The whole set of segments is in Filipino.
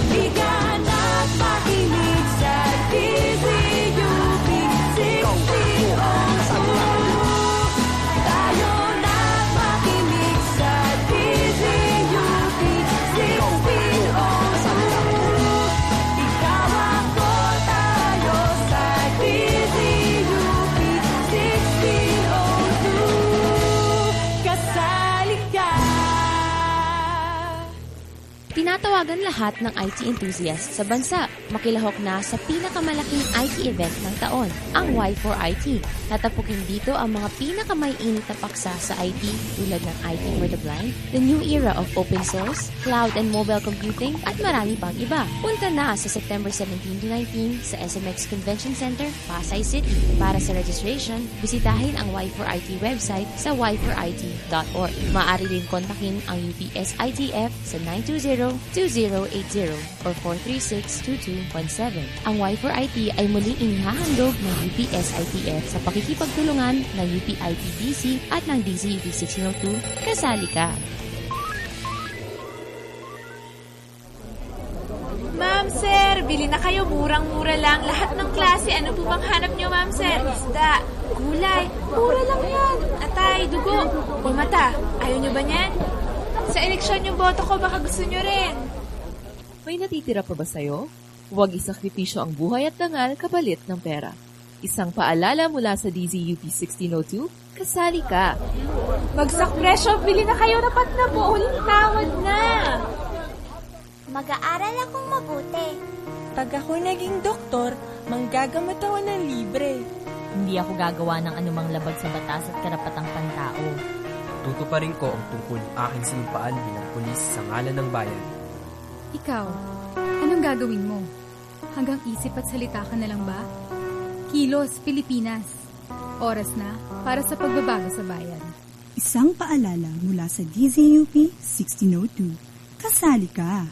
Liganap, makinig sa DZUP 1602. Tayo na makinig sa DZUP 1602. Ikaw ako, tayo sa DZUP 1602. Kasali ka. Tinatawagan lahat ng IT enthusiasts sa bansa. Makilahok na sa pinakamalaking IT event ng taon, ang Y4IT. Tatapukin dito ang mga pinakamaiinit na paksa sa IT tulad ng IT for the Blind, the new era of open source, cloud and mobile computing, at marami pang iba. Punta na sa September 17 to 19 sa SMX Convention Center, Pasay City. Para sa registration, bisitahin ang Y4IT website sa y4it.org. Maaari rin kontakin ang UPS ITF sa 920-2080 or 436-2217. Ang Y4IT ay muling inihahandog ng UPS ITF sa pakikipagtulungan ng UPITDC at ng DZUP 1602. Kasali ka! Ma'am, sir, bili na kayo. Murang-mura lang. Lahat ng klase. Ano po bang hanap nyo, ma'am, sir? Isda, gulay. Mura lang yan. Atay, dugo. O mata. Ayaw nyo ba niyan? Sa eleksyon yung boto ko, baka gusto nyo rin. May natitira pa ba sa'yo? Huwag isakripisyo ang buhay at dangal kapalit ng pera. Isang paalala mula sa DZUP 1602, kasali ka. Bagsak presyo, bili na kayo. Dapat na po. Huling tawad na. Mag-aaral akong mabuti. Pag ako naging doktor, manggagamot ako ng libre. Hindi ako gagawa ng anumang labag sa batas at karapatang pantao. Tutuparin ko ang tungkol aking sinumpaan bilang pulis sa ngalan ng bayan. Ikaw, anong gagawin mo? Hanggang isip at salita ka na lang ba? Kilos, Pilipinas. Oras na para sa pagbabago sa bayan. Isang paalala mula sa DZUP 1602. Kasali ka!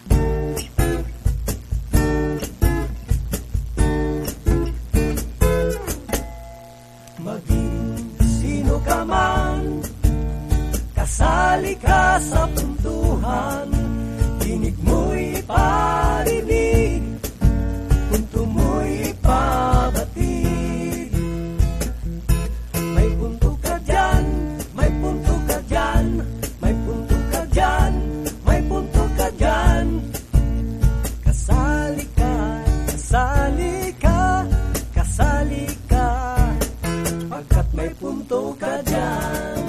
Maging sino ka man, kasali ka sa puntuhan. Tinig mo'y parinig, punto mo'y pabatid. May punto ka dyan, may punto ka dyan, may punto ka dyan, may punto ka dyan. Kasali ka, kasali ka, kasali ka, pagkat may punto ka dyan.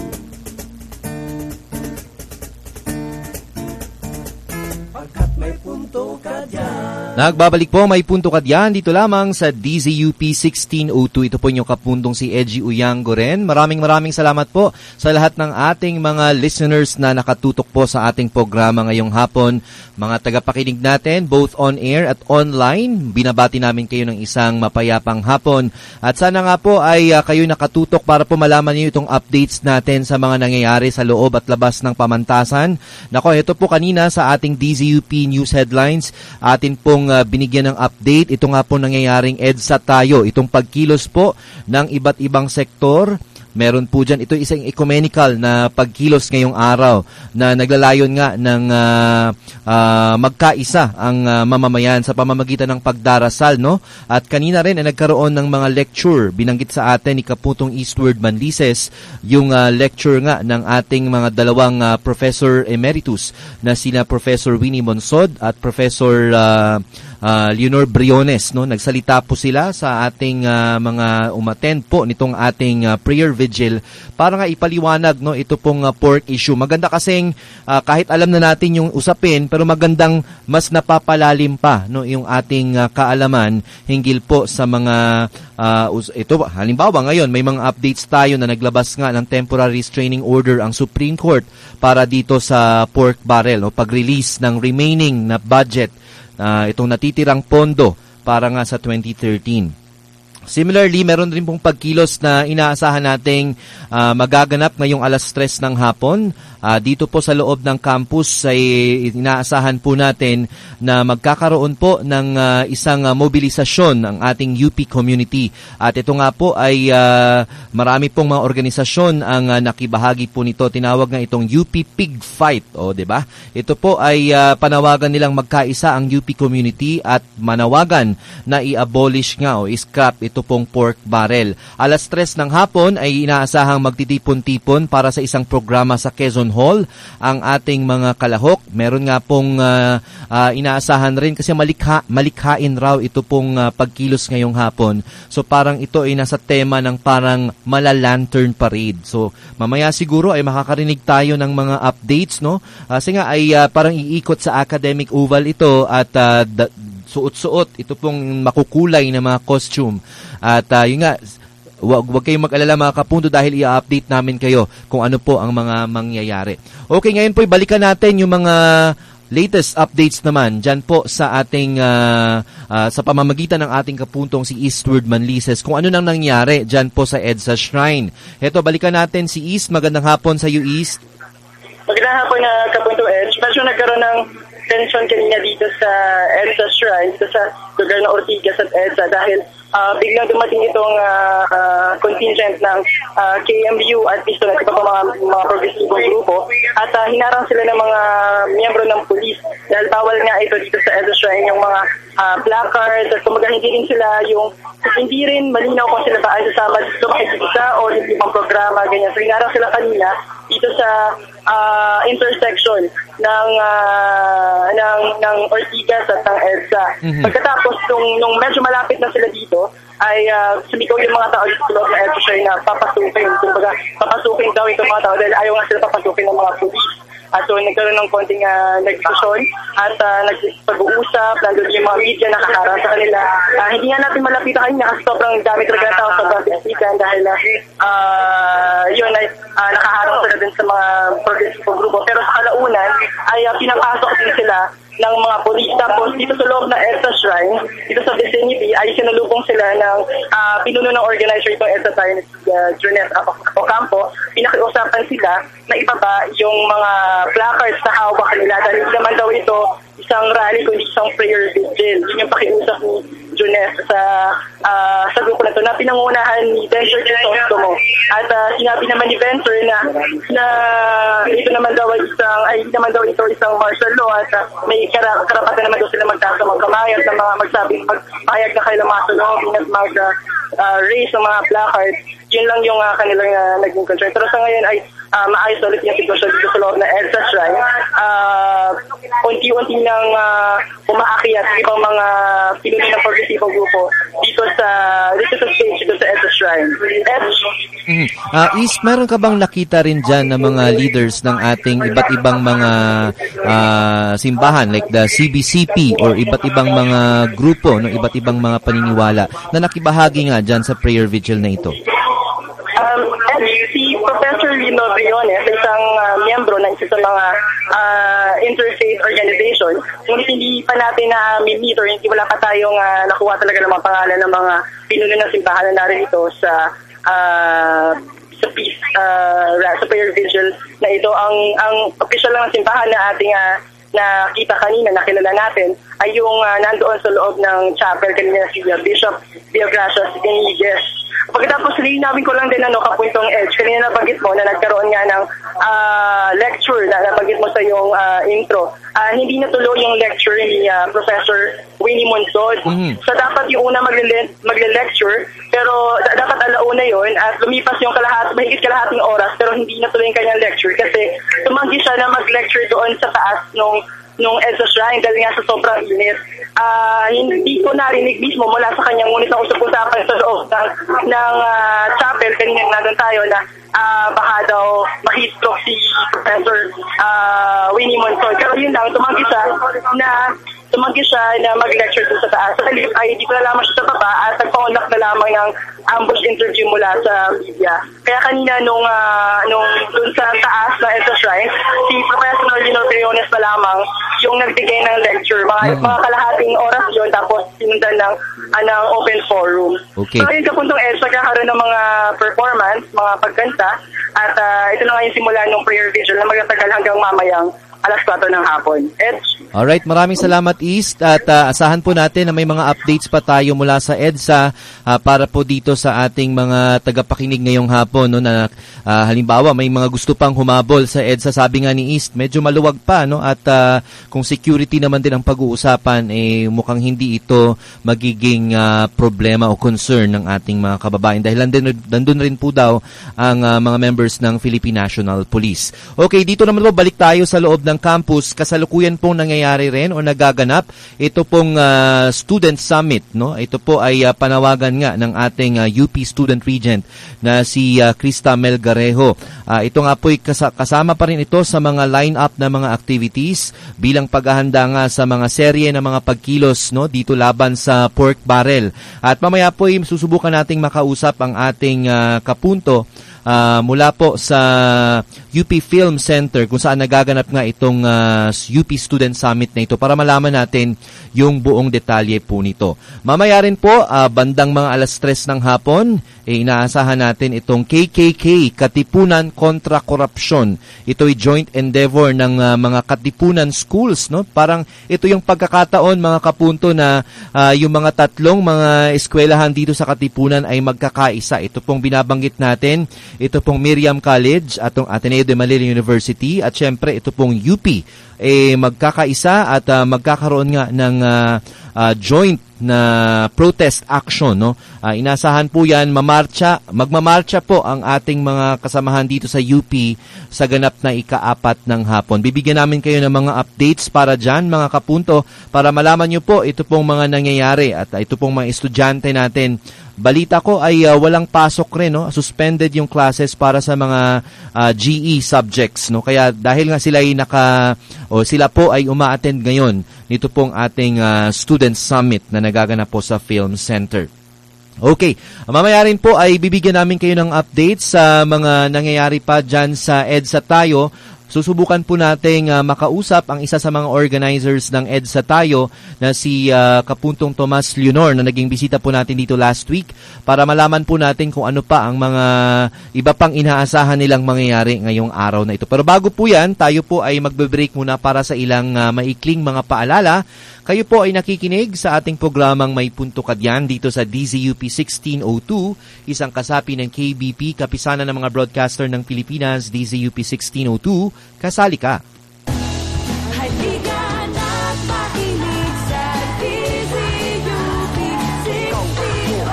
Pagkat may punto ka dyan. Nagbabalik po, may punto ka diyan dito lamang sa DZUP 1602. Ito po inyong kapuntong si Edgy Uyango rin. Maraming salamat po sa lahat ng ating mga listeners na nakatutok po sa ating programa ngayong hapon. Mga tagapakinig natin, both on air at online, binabati namin kayo ng isang mapayapang hapon. At sana nga po ay kayo nakatutok para po malaman niyo itong updates natin sa mga nangyayari sa loob at labas ng pamantasan. Nako, ito po kanina sa ating DZUP News Headlines, atin pong binigyan ng update. Ito nga po nangyayaring EDSA tayo, itong pagkilos po ng iba't ibang sektor. Meron po dyan, ito isang ecumenical na pagkilos ngayong araw na naglalayon nga ng magkaisa ang mamamayan sa pamamagitan ng pagdarasal, no? At kanina rin ay nagkaroon ng mga lecture. Binanggit sa atin ni Kaputong Eastward Manlises yung lecture nga ng ating mga dalawang Professor Emeritus na sina Professor Winnie Monsod at Professor Leonor Briones, no? Nagsalita po sila sa ating mga umattend po nitong ating prayer vigil para nga ipaliwanag, no, ito pong pork issue. Maganda kasing kahit alam na natin yung usapin, pero magandang mas napapalalim pa, no, yung ating kaalaman hinggil po sa mga ito halimbawa ngayon may mga updates tayo na naglabas nga ng temporary restraining order ang Supreme Court para dito sa pork barrel, no, pag-release ng remaining na budget, itong natitirang pondo para nga sa 2013. Similarly, meron rin pong pagkilos na inaasahan nating magaganap ngayong 3:00 ng hapon. Dito po sa loob ng campus ay inaasahan po natin na magkakaroon po ng isang mobilisasyon ng ating UP community. At ito nga po ay marami pong mga organisasyon ang nakibahagi po nito. Tinawag nga itong UP Pig Fight. O, diba? Ito po ay panawagan nilang magkaisa ang UP community at manawagan na i-abolish nga o i-scrap ito pong pork barrel. 3:00 ng hapon ay inaasahang magtitipon-tipon para sa isang programa sa Quezon Hall ang ating mga kalahok. Meron nga pong inaasahan rin kasi malikhain raw ito pong pagkilos ngayong hapon. So parang ito ay nasa tema ng parang mala-lantern parade. So mamaya siguro ay makakarinig tayo ng mga updates, no? Kasi nga ay parang iikot sa Academic Oval ito at suot-suot ito pong makukulay na mga costume. At yun nga, Huwag kayong mag-alala mga kapundo dahil i-update namin kayo kung ano po ang mga mangyayari. Okay, ngayon po balikan natin yung mga latest updates naman dyan po sa ating sa pamamagitan ng ating kapuntong si Eastward Manlises. Kung ano nang nangyari dyan po sa EDSA Shrine. Heto, balikan natin si East. Magandang hapon sa iyo, East. Magandang hapon na kapuntong Edge. Medyo nagkaroon ng tension kanina dito sa EDSA Shrine, dito sa lugar ng Ortigas at EDSA dahil biglang dumating itong contingent ng KMU at pisto na iba pa mga progresibong grupo at hinarang sila ng mga miyembro ng pulis dahil bawal nga ito dito sa EDSA Shrine yung mga placards at kumaga hindi rin malinaw kung sila ba ay sasama dito makikita o hindi pang programa ganyan. So hinarang sila kanina dito sa intersection ng Ortigas at ng EDSA. Pagkatapos nung medyo malapit na sila dito ay sumigaw yung mga tao dito sa loob ng EDSA Shrine na papasukin. Kumbaga, papasukin daw itong mga tao dahil ayaw nga sila papasukin ng mga pulis. So nagkaroon ng konting nagdiskusyon at nagpag-uusap, nandun yung mga media nakaharang sa kanila. Hindi nga natin malapitan kanina kasi sobrang dami talaga ng tao sa Basistikan dahil yun ay nakaharang sila din sa mga progressive grupo. Pero sa kalaunan ay pinapasok din sila ng mga polis. Tapos dito sa loob ng EDSA Shrine, dito sa vicinity, ay sinalubong sila ng pinuno ng organizer itong EDSA Shrine, Junet Ocampo. Pinakiusapan sila na ibaba yung mga placards na hawak nila dahil hindi naman daw ito isang rally kundi isang prayer vigil. Yun yung pakiusap ni Junet sa grupo na ito na pinangunahan ni Venture Crisostomo. At sinabi naman ni Venture na ito naman daw isang martial law at may karapatan naman daw sila magtaas ng kamay at mga magsabing magpahayag na kailang mga sunobin at mag-raise ng mga placards. Yun lang yung kanilang naging concern. Pero sa ngayon ay maayos ulit yung sitwasyon dito sa loob ng EDSA Shrine. Unti-unti nang umaakyat ibang mga pinuno ng progresibong grupo dito sa stage, dito sa EDSA Shrine. East, meron ka bang nakita rin dyan ng mga leaders ng ating iba't ibang mga simbahan like the CBCP or iba't ibang mga grupo, no, iba't ibang mga paniniwala na nakibahagi nga dyan sa prayer vigil na ito? Si Professor Lino Briones, isang miyembro ng isa sa mga interfaith organization, ngunit hindi pa natin na-meet or hindi wala pa tayong nakuha talaga ng mga pangalan ng mga pinuno ng simbahan na narito sa peace, sa prayer vigil na ito. Ang official lang ng simbahan na ating nakita kanina, nakilala natin, ay yung nandoon sa loob ng chapel kanina si Bishop Biogracias Iniguez. Pagkatapos linawin ko lang din kapuntong Edge, kanina nabanggit mo na nagkaroon nga ng lecture na nabanggit mo sa iyong intro. Hindi natuloy yung lecture ni Professor Winnie Monsod. So dapat yung una magle-lecture, pero dapat alauna yun at lumipas yung mahigit kalahating oras pero hindi natuloy yung kanyang lecture kasi tumanggi siya na mag-lecture doon sa taas nung EDSA Shrine dahil nga sa sobrang init. Hindi ko narinig mismo mula sa kanya, ngunit nausap-usapan sa loob ng chapel kanina nandun tayo na baka daw makistroke si Professor Winnie Monsod. Pero yun lang, tumanggi siya na mag-lecture doon sa taas. Sa talip ay dito na lamang siya sa baba at nagpa-conduct na lamang ng ambush interview mula sa media. Kaya kanina nung doon sa taas na EDSA Shrine, si Professor Lino Briones na lamang yung nagbigay ng lecture. Mga kalahating oras yun yun, tapos sinundan ng open forum. Okay. So, yun kapuntong EDSA, kakaroon ng mga performance, mga pagkanta, at ito na nga yung simula ng prayer vigil na magtatagal hanggang mamayang alas 4 ng hapon. Alright, maraming salamat East at asahan po natin na may mga updates pa tayo mula sa EDSA para po dito sa ating mga tagapakinig ngayong hapon, no, na halimbawa may mga gusto pang humabol sa EDSA. Sabi nga ni East, medyo maluwag pa, no, at kung security naman din ang pag-uusapan, mukhang hindi ito magiging problema o concern ng ating mga kababayan dahil nandun rin po daw ang mga members ng Philippine National Police. Okay, dito naman po balik tayo sa loob ng campus. Kasalukuyan pong nangyayari rin o nagaganap ito pong Student Summit, no? Ito po ay panawagan nga ng ating UP Student Regent na si Krista Melgarejo. Ito nga po ay kasama pa rin ito sa mga line-up na mga activities bilang paghahanda nga sa mga serye ng mga pagkilos, no, dito laban sa pork barrel. At mamaya po ay susubukan nating makausap ang ating kapunto mula po sa UP Film Center kung saan nagaganap nga itong UP Student Summit na ito para malaman natin yung buong detalye po nito. Mamaya rin po, bandang mga alas 3 ng hapon, inaasahan natin itong KKK, Katipunan kontra Korupsyon. Ito ay joint endeavor ng mga Katipunan schools, no? Parang ito yung pagkakataon mga kapunto na yung mga tatlong mga eskwelahan dito sa Katipunan ay magkakaisa. Ito pong binabanggit natin. Ito pong Miriam College at ang Ateneo de Manila University at syempre ito pong UP magkakaisa at magkakaroon nga ng joint na protest action, no? Inasahan po yan, magmamarcha po ang ating mga kasamahan dito sa UP sa ganap na ika-4 ng hapon. Bibigyan namin kayo ng mga updates para dyan, mga kapunto, para malaman nyo po ito pong mga nangyayari at ito pong mga estudyante natin. Balita ko ay walang pasok rin, no? Suspended yung classes para sa mga GE subjects, no? Kaya dahil nga sila ay sila po ay uma-attend ngayon nito pong ating Student Summit na nagaganap po sa Film Center. Okay, mamaya rin po ay bibigyan namin kayo ng updates sa mga nangyayari pa dyan sa EDSA tayo. Susubukan po nating makausap ang isa sa mga organizers ng EDSA tayo na si Kapuntong Tomas Leonor na naging bisita po natin dito last week para malaman po natin kung ano pa ang mga iba pang inaasahan nilang mangyayari ngayong araw na ito. Pero bago po yan, tayo po ay magbe-break muna para sa ilang maikling mga paalala. Kayo po ay nakikinig sa ating programang May Punto Ka Diyan dito sa DZUP 1602, isang kasapi ng KBP, kapisanan ng mga broadcaster ng Pilipinas, DZUP 1602, kasali ka. Halika na't makinig sa DZUP 1602.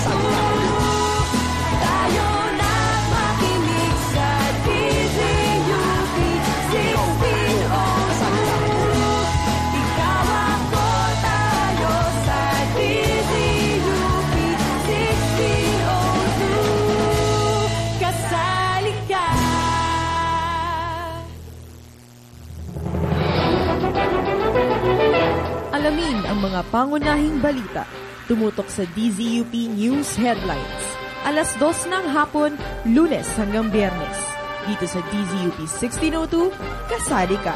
Tayo na't makinig sa DZUP 1602. Ikaw ako, tayo sa DZUP 1602. Kasali ka. Alamin ang mga pangunahing balita. Tumutok sa DZUP News Headlines. Alas 2 ng hapon, Lunes hanggang Biyernes. Dito sa DZUP 1602, kasali ka.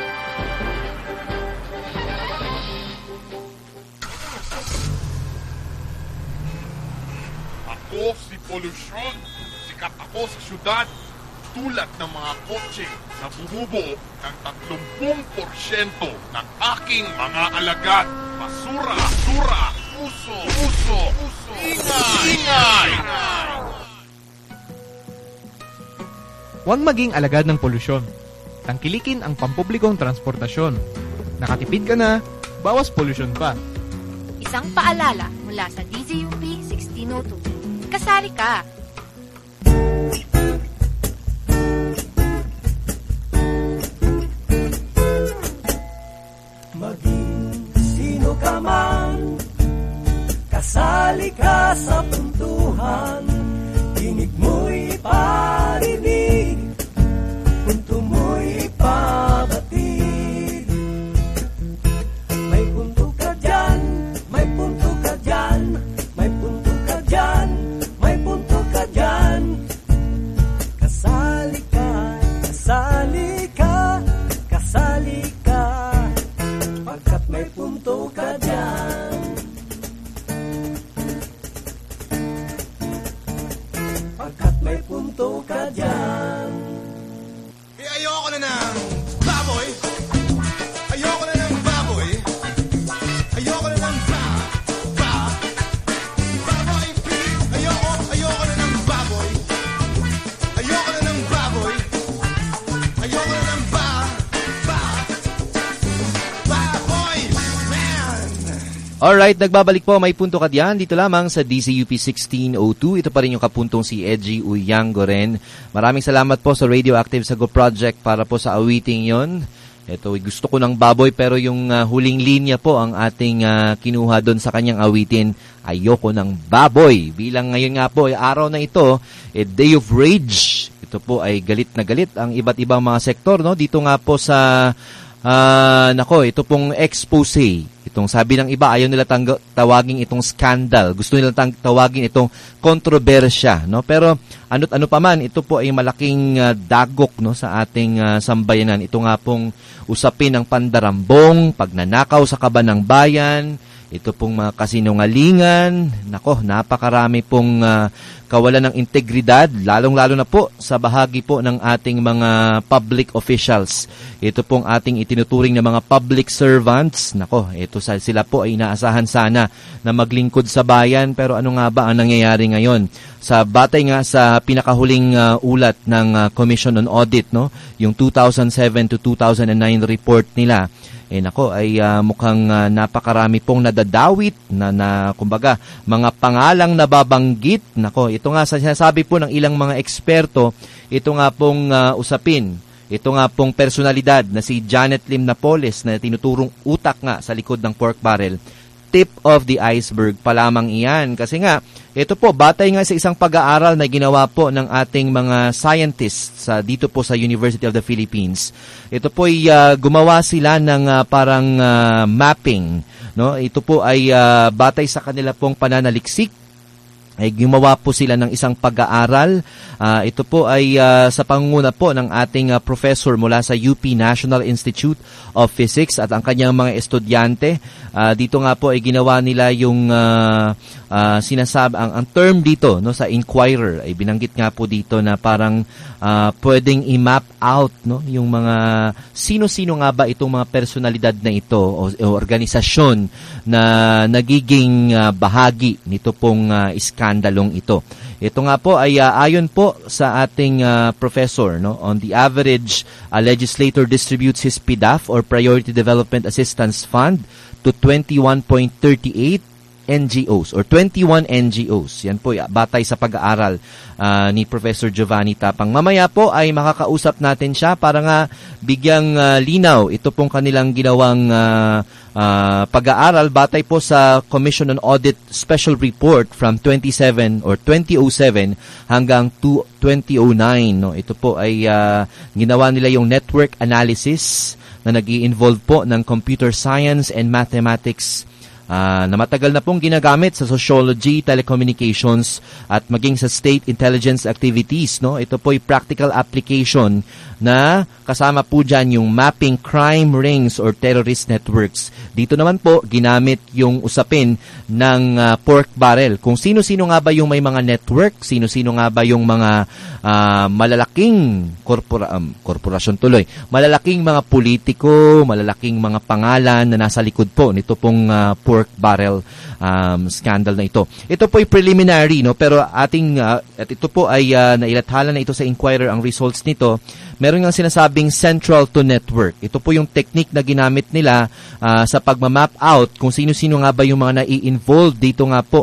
Ako si Polusyon. Sikat ako sa syudad. Tulad ng mga kotse na bumubuo ng 30% ng aking mga alagad. Basura, basura, puso, puso, puso. Ingay! Ingay! Huwag maging alagad ng polusyon. Tangkilikin ang pampublikong transportasyon. Nakatipid ka na, bawas polusyon pa. Isang paalala mula sa DZUP 1602. Kasali ka! Maging sino ka man, kasali ka sa puntuhan. Tinig mo'y parinig, punto mo'y pabatid. May punto ka dyan, may punto ka dyan, may punto ka dyan, may punto ka dyan. Kasali ka, kasali ka, kasali ka. Pagkat may punto ka dyan. Alright, nagbabalik po, may punto ka diyan. Dito lamang sa DZUP 1602. Ito pa rin yung kapuntong si Edgy Uyanggoren. Maraming salamat po sa Radioactive Sago Project para po sa awiting yon. Ito, gusto ko ng baboy pero yung huling linya po ang ating kinuha doon sa kanyang awitin. Ayoko ng baboy. Bilang ngayon nga po, araw na ito, Day of Rage. Ito po ay galit na galit ang iba't ibang mga sektor, no? Dito nga po sa ito pong expose. Itong sabi ng iba, ayaw nila tawagin itong scandal. Gusto nila tawagin itong kontrobersya, no? Pero ano pa man, ito po ay malaking dagok, no, sa ating sambayanan. Ito nga pong usapin ng pandarambong, pagnanakaw sa kaban ng bayan, ito pong mga kasinungalingan. Nako, napakarami pong kawalan ng integridad, lalong-lalo na po sa bahagi po ng ating mga public officials. Ito pong ating itinuturing na mga public servants. Nako, ito sila po ay inaasahan sana na maglingkod sa bayan, pero ano nga ba ang nangyayari ngayon? Sa batay nga sa pinakahuling ulat ng Commission on Audit, no, yung 2007 to 2009 report nila, ay mukhang napakarami pong nadadawit na kumbaga mga pangalang nababanggit. Nako, ito nga sa sinasabi po ng ilang mga eksperto, ito nga pong usapin. Ito nga pong personalidad na si Janet Lim Napoles na tinuturong utak nga sa likod ng pork barrel. Tip of the iceberg pa lamang iyan. Kasi nga, ito po, batay nga sa isang pag-aaral na ginawa po ng ating mga scientists dito po sa University of the Philippines. Ito po ay gumawa sila ng parang mapping. No? Ito po ay batay sa kanila pong pananaliksik. Ay gumawa po sila ng isang pag-aaral. Ito po ay sa pangunguna po ng ating professor mula sa UP National Institute of Physics at ang kanyang mga estudyante. Dito nga po ay ginawa nila yung sinasabi, ang term dito, no, sa Inquirer ay binanggit nga po dito na parang pwedeng i-map out, no, yung mga sino-sino nga ba itong mga personalidad na ito o organisasyon na nagiging bahagi nito pong skandalong ito. Ito nga po ay ayon po sa ating professor, no, on the average, a legislator distributes his PDAF or Priority Development Assistance Fund to 21.38 NGOs or 21 NGOs. Yan po, batay sa pag-aaral ni Professor Giovanni Tapang. Mamaya po ay makakausap natin siya para nga bigyang linaw ito pong kanilang ginawang pag-aaral batay po sa Commission on Audit Special Report from 2007 hanggang 2009. No? Ito po ay ginawa nila yung network analysis na nag-i-involve po ng computer science and mathematics na matagal na pong ginagamit sa sociology, telecommunications at maging sa state intelligence activities, no? Ito po ay practical application na kasama po dyan yung mapping crime rings or terrorist networks. Dito naman po ginamit yung usapin ng pork barrel. Kung sino-sino nga ba yung may mga network, sino-sino nga ba yung mga malalaking korporasyon tuloy, malalaking mga politiko, malalaking mga pangalan na nasa likod po nito pong pork barrel scandal na ito. Ito po ay preliminary, no, pero ating at ito po ay nailathala na ito sa Inquirer ang results nito. Meron nga sinasabing central to network. Ito po yung technique na ginamit nila sa pagma-map out kung sino-sino nga ba yung mga nai-involve dito nga po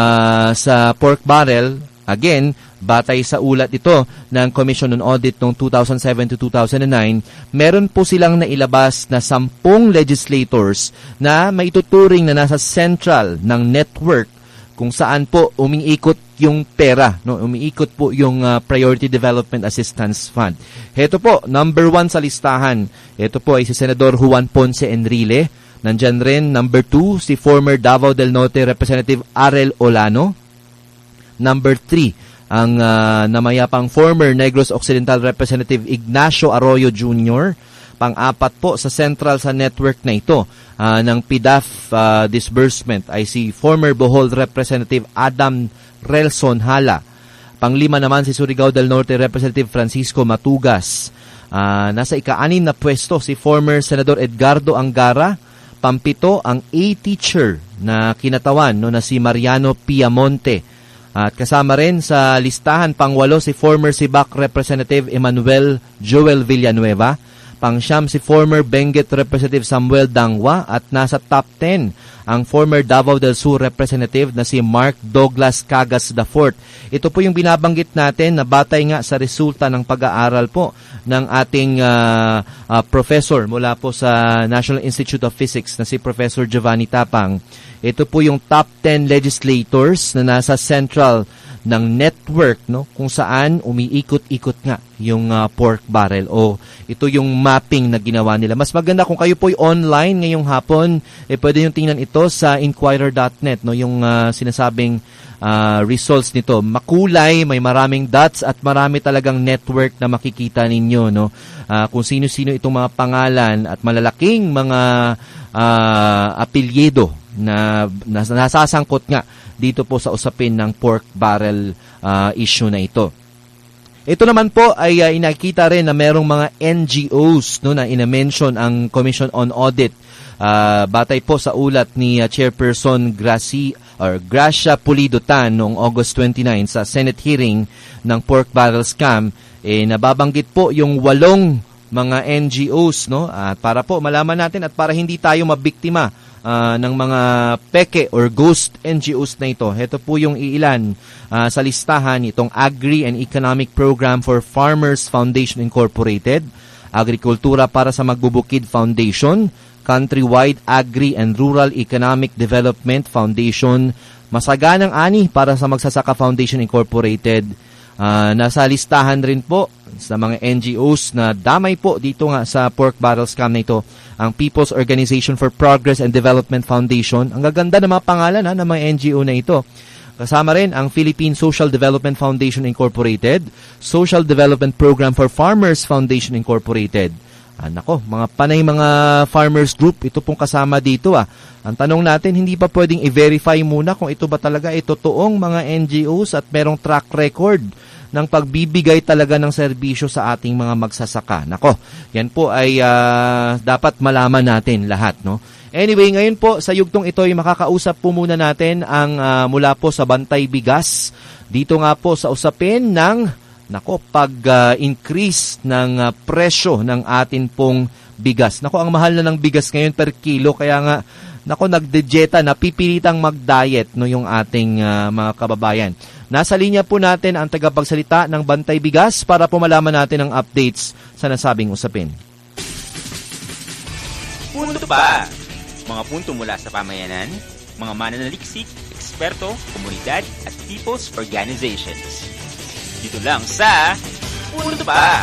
sa pork barrel. Again, batay sa ulat ito ng Commission on Audit noong 2007 to 2009, meron po silang nailabas na 10 legislators na maituturing na nasa central ng network kung saan po umiikot yung pera, no? Umiikot po yung Priority Development Assistance Fund. Ito po, number 1 sa listahan. Ito po ay si Senador Juan Ponce Enrile. Nandyan rin, number 2, si former Davao del Norte Representative Arel Olano. Number 3, ang namayapang former Negros Occidental Representative Ignacio Arroyo Jr., pang-apat po sa central sa network na ito ng PDAF disbursement ay si former Bohol Representative Adam Relson Hala. Pang-5 naman si Surigao del Norte Representative Francisco Matugas. Nasa ika-6 na pwesto si former Senador Edgardo Angara. Pang-7 ang A-teacher na kinatawan, no, na si Mariano Piamonte. At kasama rin sa listahan pang-8 si former Sibac Representative Emmanuel Joel Villanueva. Pang-siyam si former Benguet Representative Samuel Dangwa at nasa top 10 ang former Davao del Sur Representative na si Mark Douglas Cagas IV. Ito po yung binabanggit natin na batay nga sa resulta ng pag-aaral po ng ating professor mula po sa National Institute of Physics na si Professor Giovanni Tapang. Ito po yung top 10 legislators na nasa central ng network, no, kung saan umiikot-ikot nga yung pork barrel o ito yung mapping na ginawa nila. Mas maganda kung kayo po'y online ngayong hapon, pwede yung tingnan ito sa inquirer.net, no, yung sinasabing results nito. Makulay, may maraming dots at marami talagang network na makikita ninyo, no, kung sino-sino itong mga pangalan at malalaking mga apelyido na nasasangkot nga dito po sa usapin ng pork barrel issue na ito. Ito naman po ay inakita rin na merong mga NGOs, no, na ina-mention ang Commission on Audit. Batay po sa ulat ni Chairperson Gracia Pulido Tan noong August 29 sa Senate hearing ng pork barrel scam, nababanggit po yung 8 mga NGOs, no, at para po malaman natin at para hindi tayo mabiktima ng mga peke or ghost NGOs na ito. Ito po yung iilan sa listahan itong Agri and Economic Program for Farmers Foundation Incorporated, Agrikultura para sa Magbubukid Foundation, Countrywide Agri and Rural Economic Development Foundation, Masaganang Ani para sa Magsasaka Foundation Incorporated. Nasa listahan rin po sa mga NGOs na damay po dito nga sa pork barrel scam na ito, ang People's Organization for Progress and Development Foundation. Ang gaganda ng mga pangalan ng mga NGO na ito. Kasama rin ang Philippine Social Development Foundation Incorporated, Social Development Program for Farmers Foundation Incorporated. Nako, mga panay mga farmers group, ito pong kasama dito. Ang tanong natin, hindi pa pwedeng i-verify muna kung ito ba talaga ay totoong mga NGOs at merong track record ng pagbibigay talaga ng serbisyo sa ating mga magsasaka. Nako, yan po ay dapat malaman natin lahat, no? Anyway, ngayon po sa yugtong ito ay makakausap po muna natin ang mula po sa Bantay Bigas. Dito nga po sa usapin ng pag-increase ng presyo ng atin pong bigas. Nako, ang mahal na ng bigas ngayon per kilo, kaya nga nagdejeta, napipilitang mag-diet, no, yung ating mga kababayan. Nasa linya po natin ang tagapagsalita ng Bantay Bigas para po malaman natin ang updates sa nasabing usapin. Punto ba? Mga punto mula sa pamayanan, mga mananaliksik, eksperto, komunidad at people's organizations. Dito lang sa Punto Ba?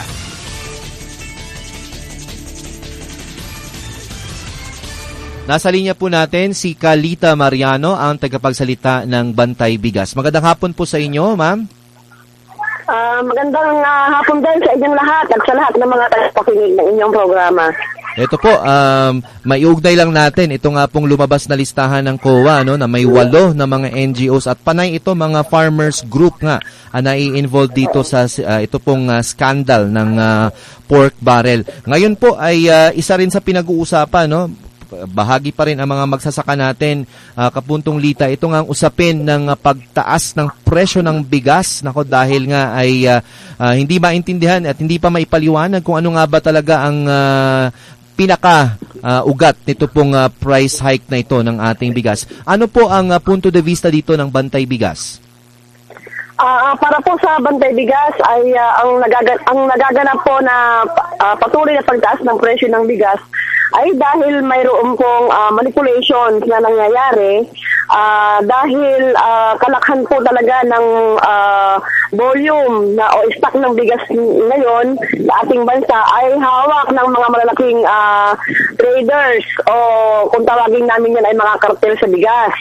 Nasa linya po natin si Calita Mariano, ang tagapagsalita ng Bantay Bigas. Magandang hapon po sa inyo, ma'am. Magandang hapon din sa inyong lahat at sa lahat ng mga tagapakinig ng inyong programa. Ito po, maiugnay lang natin. Ito nga pong lumabas na listahan ng COA, no, na may 8 na mga NGOs at panay ito mga farmers group nga na i-involve dito sa ito pong scandal ng pork barrel. Ngayon po ay isa rin sa pinag-uusapan, no? Bahagi pa rin ang mga magsasaka natin, Kapuntong Lita, ito nga ang usapin ng pagtaas ng presyo ng bigas. Nako, dahil nga ay hindi maintindihan at hindi pa maipaliwanag kung ano nga ba talaga ang pinaka-ugat nito pong price hike na ito ng ating bigas. Ano po ang punto de vista dito ng Bantay Bigas? Para po sa Bantay Bigas ay ang nagaganap po na patuloy na pagtaas ng presyo ng bigas ay dahil mayroon pong manipulations na nangyayari dahil kalakhan po talaga ng volume o stock ng bigas ngayon sa ating bansa ay hawak ng mga malalaking traders o kung tawagin namin yan ay mga kartel sa bigas.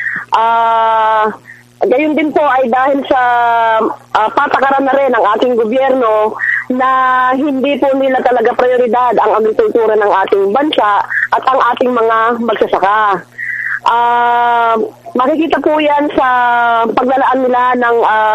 Gayon din po ay dahil sa patakaran na rin ng ating gobyerno na hindi po nila talaga prioridad ang agrikultura ng ating bansa at ang ating mga magsasaka. Makikita po yan sa paglalaan nila ng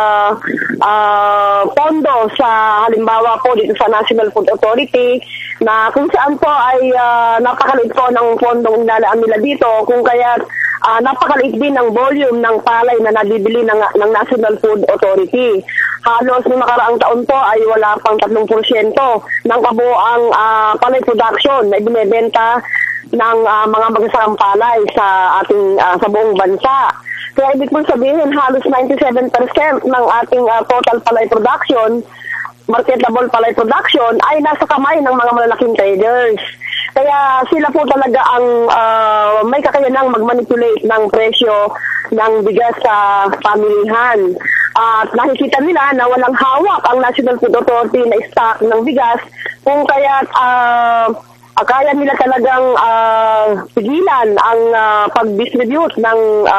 pondo sa halimbawa po dito sa National Food Authority na kung saan po ay napakaliit po ng pondong nilalaan nila dito kung kaya napakaliit din ng volume ng palay na nabibili ng National Food Authority. halos noong nakaraang taon po ay wala pang 3% ng kabuoang palay production na ibinebenta ng mga magsasakang palay sa ating sa buong bansa. Kaya ibig kong sabihin, halos 97% ng ating total palay production, marketable palay production, ay nasa kamay ng mga malalaking traders. Kaya sila po talaga ang may kakayanang mag-manipulate ng presyo ng bigas sa pamilihan. At nakikita nila na walang hawak ang National Food Authority na stock ng bigas, kung kaya kaya nila talagang pigilan ang pag-distribute ng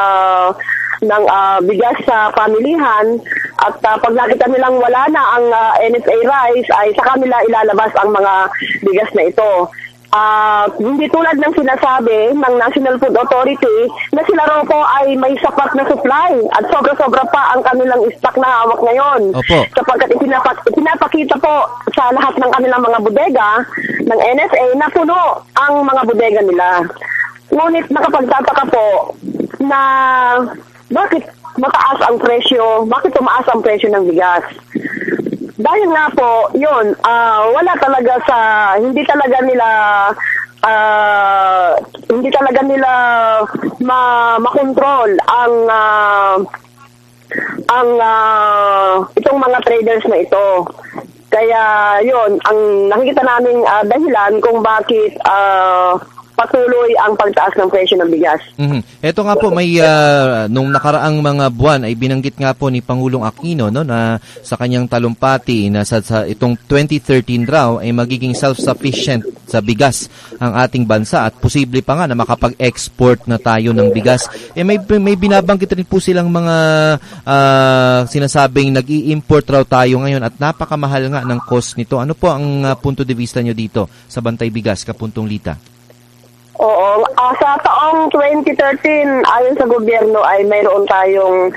bigas sa pamilihan, at pag nakita nilang wala na ang NFA rice ay sa kanila ilalabas ang mga bigas na ito. Hindi tulad ng sinasabi ng National Food Authority na sila raw po ay may sapat na supply at sobra-sobra pa ang kanilang stock na hawak ngayon. Opo. Sapagkat ipinapakita po sa lahat ng kanilang mga bodega ng NFA na puno ang mga bodega nila. Ngunit nakapagtataka po na bakit mataas ang presyo, bakit tumaas ang presyo ng bigas. Dahil nga po, yun, wala talaga hindi talaga nila makontrol ang itong mga traders na ito. Kaya yun, ang nakikita naming dahilan kung bakit patuloy ang pagtaas ng presyo ng bigas. Ito nga po, may nung nakaraang mga buwan ay binanggit nga po ni Pangulong Aquino, no, na sa kanyang talumpati na sa itong 2013 raw ay magiging self-sufficient sa bigas ang ating bansa at posible pa nga na makapag-export na tayo ng bigas. May binabanggit rin po silang mga sinasabing nag-i-import raw tayo ngayon at napakamahal nga ng cost nito. Ano po ang punto de vista nyo dito sa Bantay Bigas, Kapuntong Lita? Oo, sa taong 2013 ayon sa gobyerno ay mayroon tayong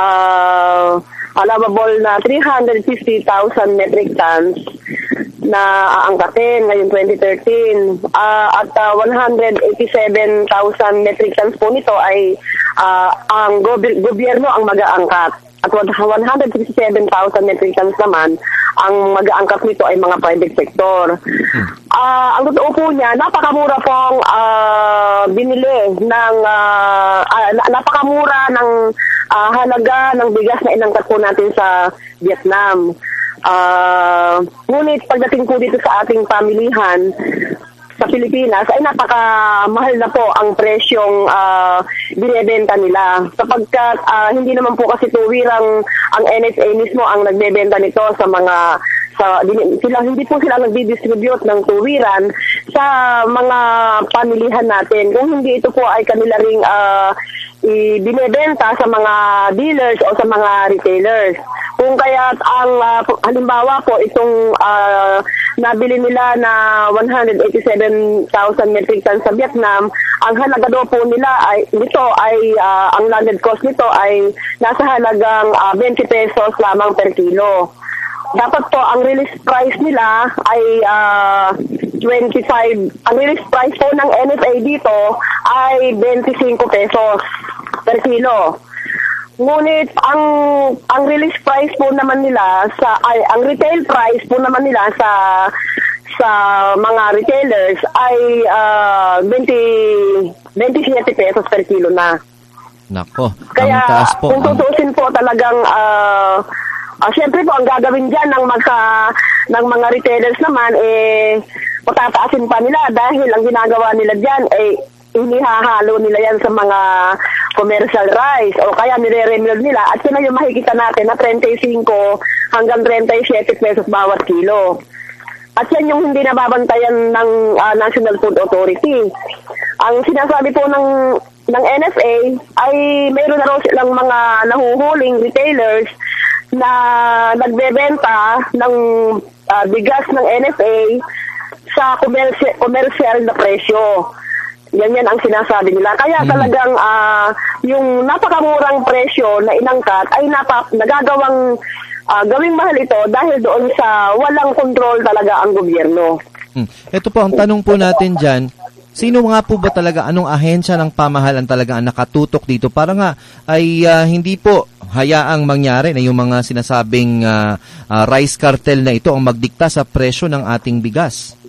allowable na 350,000 metric tons na aangkatin ngayong 2013 at 187,000 metric tons po nito ay ang gobyerno ang mag-aangkat. At 167,000 metric tons naman, ang mag-aangkat nito ay mga private sector. Ang totoo po niya, napakamura pong binili ng napakamura ng halaga ng bigas na inangkat po natin sa Vietnam. Ngunit pagdating po dito sa ating pamilihan sa Pilipinas ay napakamahal na po ang presyong binebenta nila, sapagkat hindi naman po kasi tuwirang ang NFA mismo ang nagbebenta nito sa mga hindi po sila nagdi-distribute ng tuwiran sa mga pamilihan natin. Kung hindi, ito po ay kanila ring binebenta sa mga dealers o sa mga retailers. Kung kaya ang halimbawa po itong nabili nila na 187,000 metric tons sa Vietnam, ang halaga daw po nila ay ang landed cost nito ay nasa halagang 20 pesos lamang per kilo. Dapat po ang release price nila ay 25. Ang release price po ng NFA dito ay 25 pesos per kilo. Ngunit ang release price po naman nila ang retail price po naman nila sa mga retailers ay 27 pesos per kilo na. Nako, kaya ang taas po. Kung tutusin po talagang siyempre po ang gagawin diyan ng mga retailers naman patataasin pa nila dahil ang ginagawa nila diyan inihahalo nila yan sa mga commercial rice o kaya nire-remil nila at yun yung makikita natin na 35 hanggang 37 pesos bawat kilo. At yan yung hindi nababantayan ng National Food Authority. Ang sinasabi po ng NFA ay mayroon na raw silang mga nahuhuling retailers na nagbebenta ng bigas ng NFA sa commercial na presyo. Yan ang sinasabi nila. Kaya talagang yung napakamurang presyo na inangkat ay nagagawang gawing mahal ito dahil doon sa walang kontrol talaga ang gobyerno. Ito po, ang tanong po natin dyan, Sino nga po ba talaga, anong ahensya ng pamahalaan talaga ang nakatutok dito para nga ay hindi po hayaang mangyari na yung mga sinasabing rice cartel na ito ang magdikta sa presyo ng ating bigas?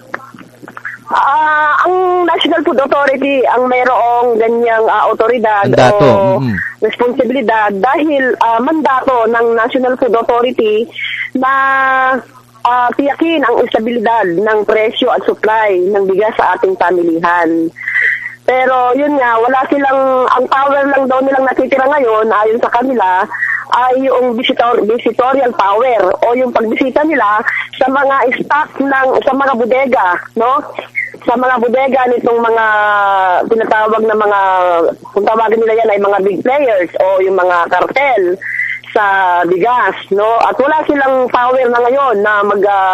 Ang National Food Authority ang mayroong ganyang otoridad o responsibilidad dahil mandato ng National Food Authority na tiyakin ang estabilidad ng presyo at supply ng bigas sa ating pamilihan. Pero yun nga, wala silang, ang power lang daw nilang natitira ngayon, ayon sa kanila, ay yung visitorial power o yung pagbisita nila sa mga stock sa mga bodega, no? Sa mga bodega nitong mga tinatawag na mga, kung tawagin nila yan ay mga big players o yung mga cartel sa bigas, no? At wala silang power na ngayon na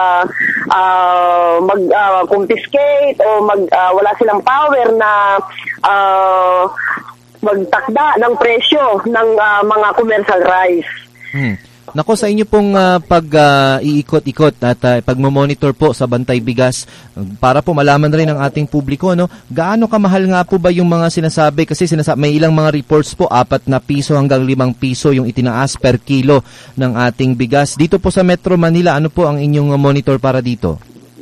confiscate o wala silang power na magtakda ng presyo ng mga commercial rice. Nako, sa inyo pong pag-iikot-ikot at pagmamonitor po sa Bantay Bigas, para po malaman rin ng ating publiko, no, gaano kamahal nga po ba yung mga sinasabi? Kasi may ilang mga reports po, 4 na piso hanggang 5 piso yung itinaas per kilo ng ating bigas. Dito po sa Metro Manila, ano po ang inyong monitor para dito?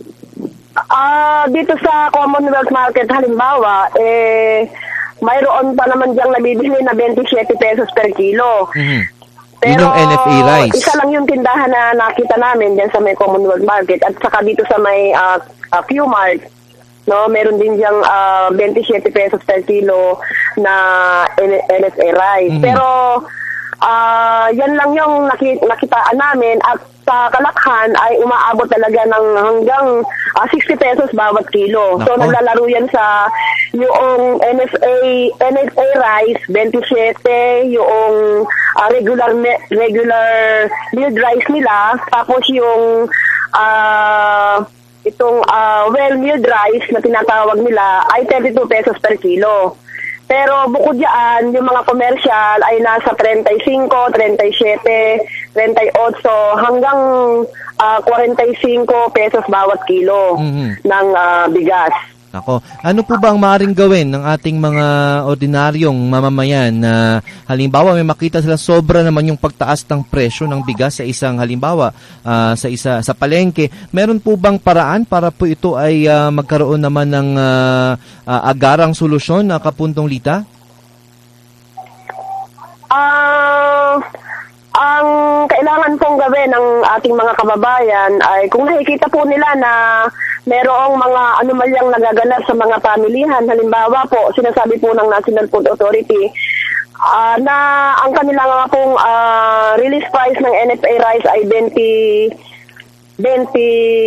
Dito sa Commonwealth Market, halimbawa, mayroon pa naman diyang nabibili na 27 pesos per kilo. Pero yung NFA rice. Isa lang yung tindahan na nakita namin dyan sa may Commonwealth Market at saka dito sa may Q-Mart, no, meron din diyang 27 pesos per kilo na NFA rice. Pero yan lang yung nakitaan namin at sa Kalakhan ay umaabot talaga ng hanggang 60 pesos bawat kilo. Nako. So naglalaro yan sa yung NFA rice 27, yung regular milled rice nila, tapos yung itong well-milled rice na tinatawag nila ay 32 pesos per kilo. Pero bukod diyan, yung mga commercial ay nasa 35, 37, 38 hanggang 45 pesos bawat kilo ng bigas. Ako, ano po ba ang maaaring gawin ng ating mga ordinaryong mamamayan na halimbawa may makita sila sobra naman yung pagtaas ng presyo ng bigas sa isang halimbawa sa palengke, meron po bang paraan para po ito ay magkaroon naman ng agarang solusyon na Kapuntong Lita? Ang kailangan pong gawin ng ating mga kababayan ay kung nakikita po nila na merong mga anomalyang nagaganap sa mga pamilihan, halimbawa po, sinasabi po ng National Food Authority na ang kanila nga pong release price ng NFA rice ay 25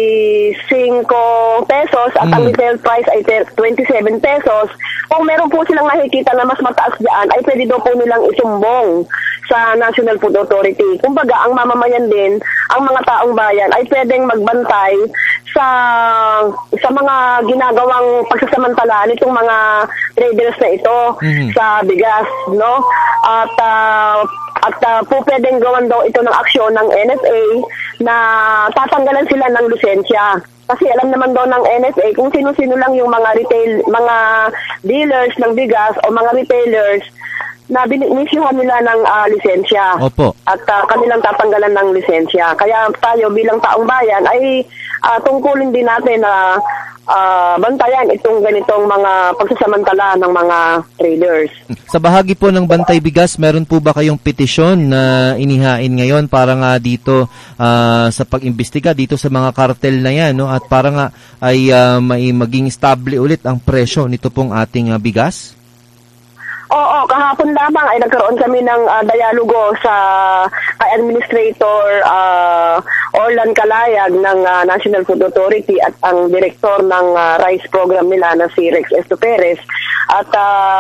pesos at ang retail price ay 27 pesos. Kung meron po silang nakikita na mas mataas dyan, ay pwede daw po nilang isumbong sa National Food Authority. Kumbaga, ang mamamayan din, ang mga taong bayan ay pwedeng magbantay sa mga ginagawang pagsasamantala nitong mga traders na ito sa bigas, no? At po pwedeng gawan daw ito ng aksyon ng NFA na tatanggalan sila ng lisensya. Kasi alam naman daw ng NFA kung sino-sino lang yung mga dealers ng bigas o mga retailers na binisyuhan nila ng lisensya. Opo. At kanilang tatanggalan ng lisensya. Kaya tayo bilang taong bayan ay tungkulin din natin na bantayan itong ganitong mga pagsasamantala ng mga traders. Sa bahagi po ng Bantay Bigas, meron po ba kayong petisyon na inihain ngayon para nga dito sa pag-imbestiga dito sa mga kartel na yan, no? At para nga ay maging stable ulit ang presyo nito pong ating bigas? Oo, kahapon lamang ay nagkaroon kami ng dialogo kay Administrator Orlan Calayag ng National Food Authority at ang Direktor ng Rice Program nila na si Rex Esto Perez. At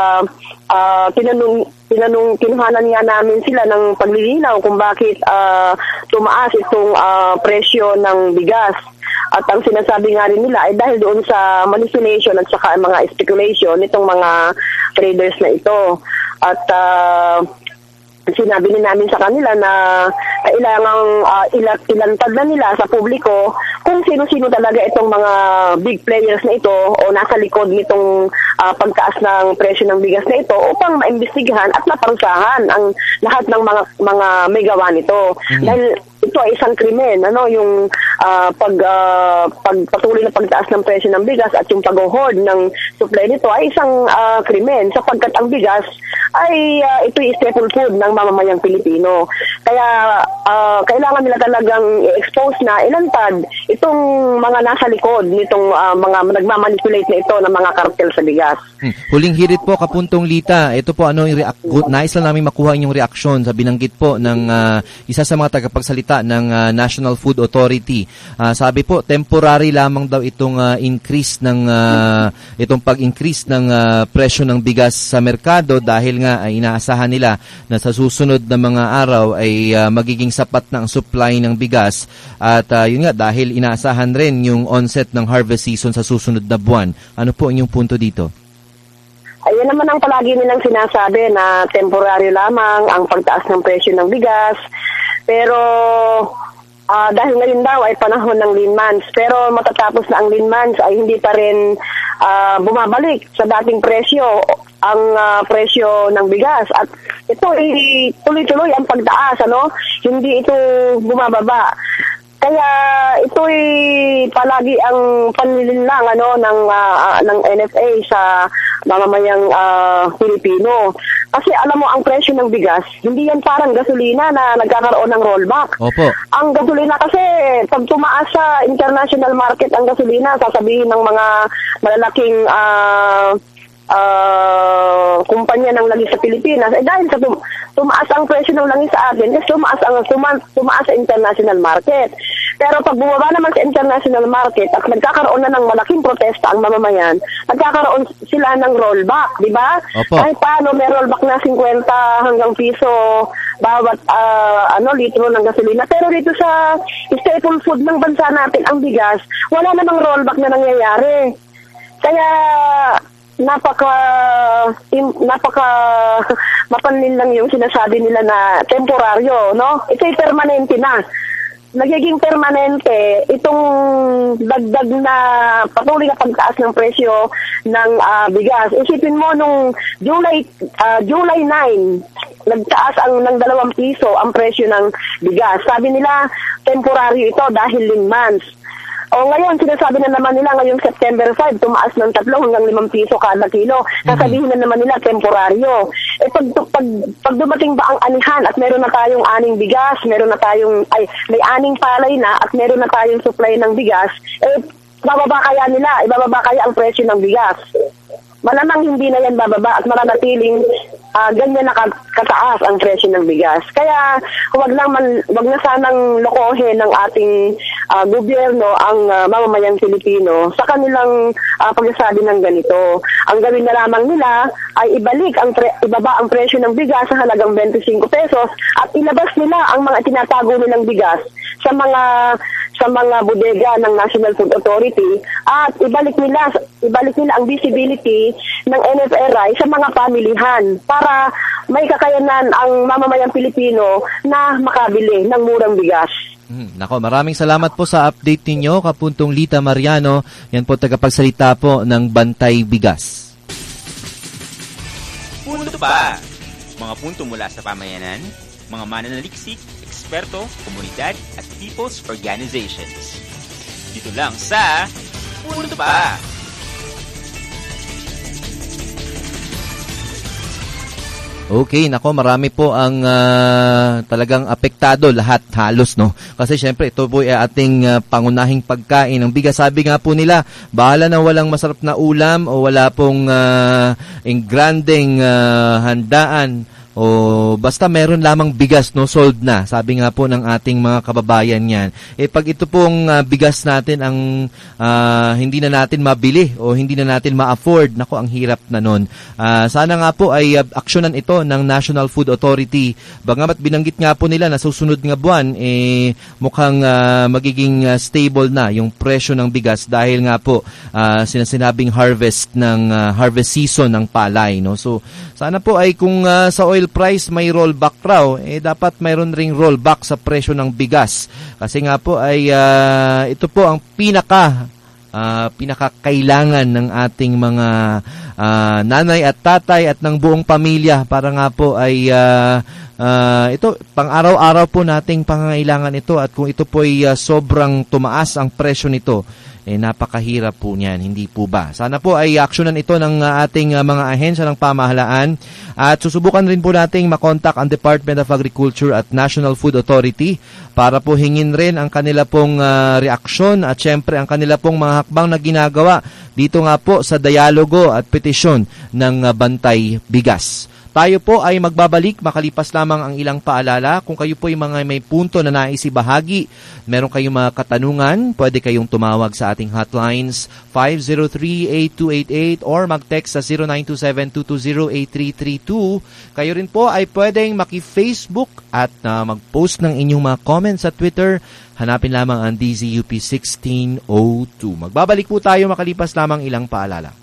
kinuhanan nga namin sila ng paglilinaw kung bakit tumaas itong presyo ng bigas. At ang sinasabi nga rin nila ay dahil doon sa manipulation at saka mga speculation nitong mga traders na ito. At sinabi din namin sa kanila na kailangang ilantad na nila sa publiko kung sino-sino talaga itong mga big players na ito o nasa likod nitong pagtaas ng presyo ng bigas na ito upang maimbestigahan at maparusahan ang lahat ng mga may gawa nito. Dahil ito ay isang krimen, yung pagpatuloy na pagtaas ng presyo ng bigas at yung pag-hoard ng supply nito ay isang krimen sapagkat ang bigas ay ito'y staple food ng mamamayang Pilipino. Kaya kailangan nila talagang i-expose na ilantad itong mga nasa likod nitong mga nagmamanipulate na ito ng mga kartel sa bigas. Huling hirit po, Kapuntong Lita, ito po nais lang namin makuha inyong reaksyon sa binanggit po ng isa sa mga tagapagsalita ng National Food Authority. Sabi po, temporary lamang daw itong itong pag-increase ng presyo ng bigas sa merkado dahil nga ay inaasahan nila na sa susunod na mga araw ay magiging sapat na ang supply ng bigas at yun nga dahil inaasahan rin yung onset ng harvest season sa susunod na buwan. Ano po inyong punto dito? Ayun naman ang palagi nilang sinasabi na temporary lamang ang pagtaas ng presyo ng bigas. Pero dahil ngayon daw ay panahon ng lean months. Pero matatapos na ang lean months ay hindi pa rin bumabalik sa dating presyo ang presyo ng bigas. At ito ay tuloy-tuloy ang pagtaas, hindi ito bumababa. Kaya ito'y palagi ang panlilinlang ng NFA sa mamamayang Pilipino. Kasi alam mo, ang presyo ng bigas, hindi yan parang gasolina na nagkakaroon ng rollback. Opo. Ang gasolina kasi, pag tumaas sa international market ang gasolina, sasabihin ng mga malalaking kumpanya ng langis sa Pilipinas, dahil sa tumaas ang presyo ng langis sa atin, kasi tumaas sa international market. Pero pag bumaba naman sa international market at nagkakaroon na ng malaking protesta ang mamamayan, nagkakaroon sila ng rollback, di ba? Kahit paano may rollback na 50 hanggang piso bawat litro ng gasolina. Pero dito sa staple food ng bansa natin, ang bigas, wala namang rollback na nangyayari. Kaya napaka mapanlin lang yung sinasabi nila na temporaryo, Ito'y permanente na. Nagiging permanente itong dagdag na patuloy na pagtaas ng presyo ng bigas. Isipin mo nung July 9, nagtaas ng 2 piso ang presyo ng bigas. Sabi nila temporaryo ito dahil 5 months. O ngayon, sinasabi na naman nila ngayong September 5, tumaas ng 3 hanggang 5 piso kada kilo. Sasabihin na naman nila temporaryo. Pag dumating ba ang anihan at meron na tayong aning bigas, may aning palay na at meron na tayong supply ng bigas, ibababa kaya ang presyo ng bigas? Malamang hindi na yan bababa at mananatiling ganyan na kataas ang presyo ng bigas. Kaya wag na sanang lokohin ng ating gobyerno ang mamamayang Pilipino sa kanilang pagsasabi ng ganito. Ang gawin na lamang nila ay ibaba ang presyo ng bigas sa halagang 25 pesos at ilabas nila ang mga tinatago nilang bigas sa mga bodega ng National Food Authority at ibalik nila ang visibility ng NFRI sa mga pamilihan para may kakayanan ang mamamayang Pilipino na makabili ng murang bigas. Nako, maraming salamat po sa update ninyo, Kapuntong Lita Mariano. Yan po tagapagsalita po ng Bantay Bigas. Punto pa! Mga punto mula sa pamayanan, mga mananaliksik, eksperto, komunidad at people's organizations. Dito lang sa Punto Pa! Okay, nako, marami po ang talagang apektado lahat halos, Kasi syempre ito po ay ating pangunahing pagkain ng bigas. Sabi nga po nila, bahala na walang masarap na ulam o wala pong grandeng handaan o basta meron lamang bigas, sold na. Sabi nga po ng ating mga kababayan yan. Pag ito pong bigas natin ang hindi na natin mabili o hindi na natin ma-afford, nako, ang hirap na nun. Sana nga po ay aksyonan ito ng National Food Authority. Bagamat binanggit nga po nila na susunod nga buwan, mukhang magiging stable na yung presyo ng bigas dahil nga po sinasabing harvest season ng palay, So sana po ay kung sa oil oil price may rollback raw, dapat mayroon ring rollback sa presyo ng bigas. Kasi nga po ay ito po ang pinakakailangan ng ating mga nanay at tatay at ng buong pamilya para nga po ay ito pang araw-araw po nating pangangailangan ito, at kung ito po ay sobrang tumaas ang presyo nito, napakahirap po niyan, hindi po ba? Sana po ay aksyonan ito ng ating mga ahensya ng pamahalaan, at susubukan rin po nating makontak ang Department of Agriculture at National Food Authority para po hingin rin ang kanila pong reaksyon at syempre ang kanila pong mga hakbang na ginagawa dito nga po sa dialogo at petisyon ng Bantay Bigas. Tayo po ay magbabalik makalipas lamang ang ilang paalala. Kung kayo po ay mga may punto na nais ibahagi, meron kayong mga katanungan, pwede kayong tumawag sa ating hotlines 503-8288 or mag-text sa 0927-220-8332. Kayo rin po ay pwedeng maki-Facebook at mag-post ng inyong mga comments sa Twitter. Hanapin lamang ang DZUP 1602. Magbabalik po tayo makalipas lamang ilang paalala.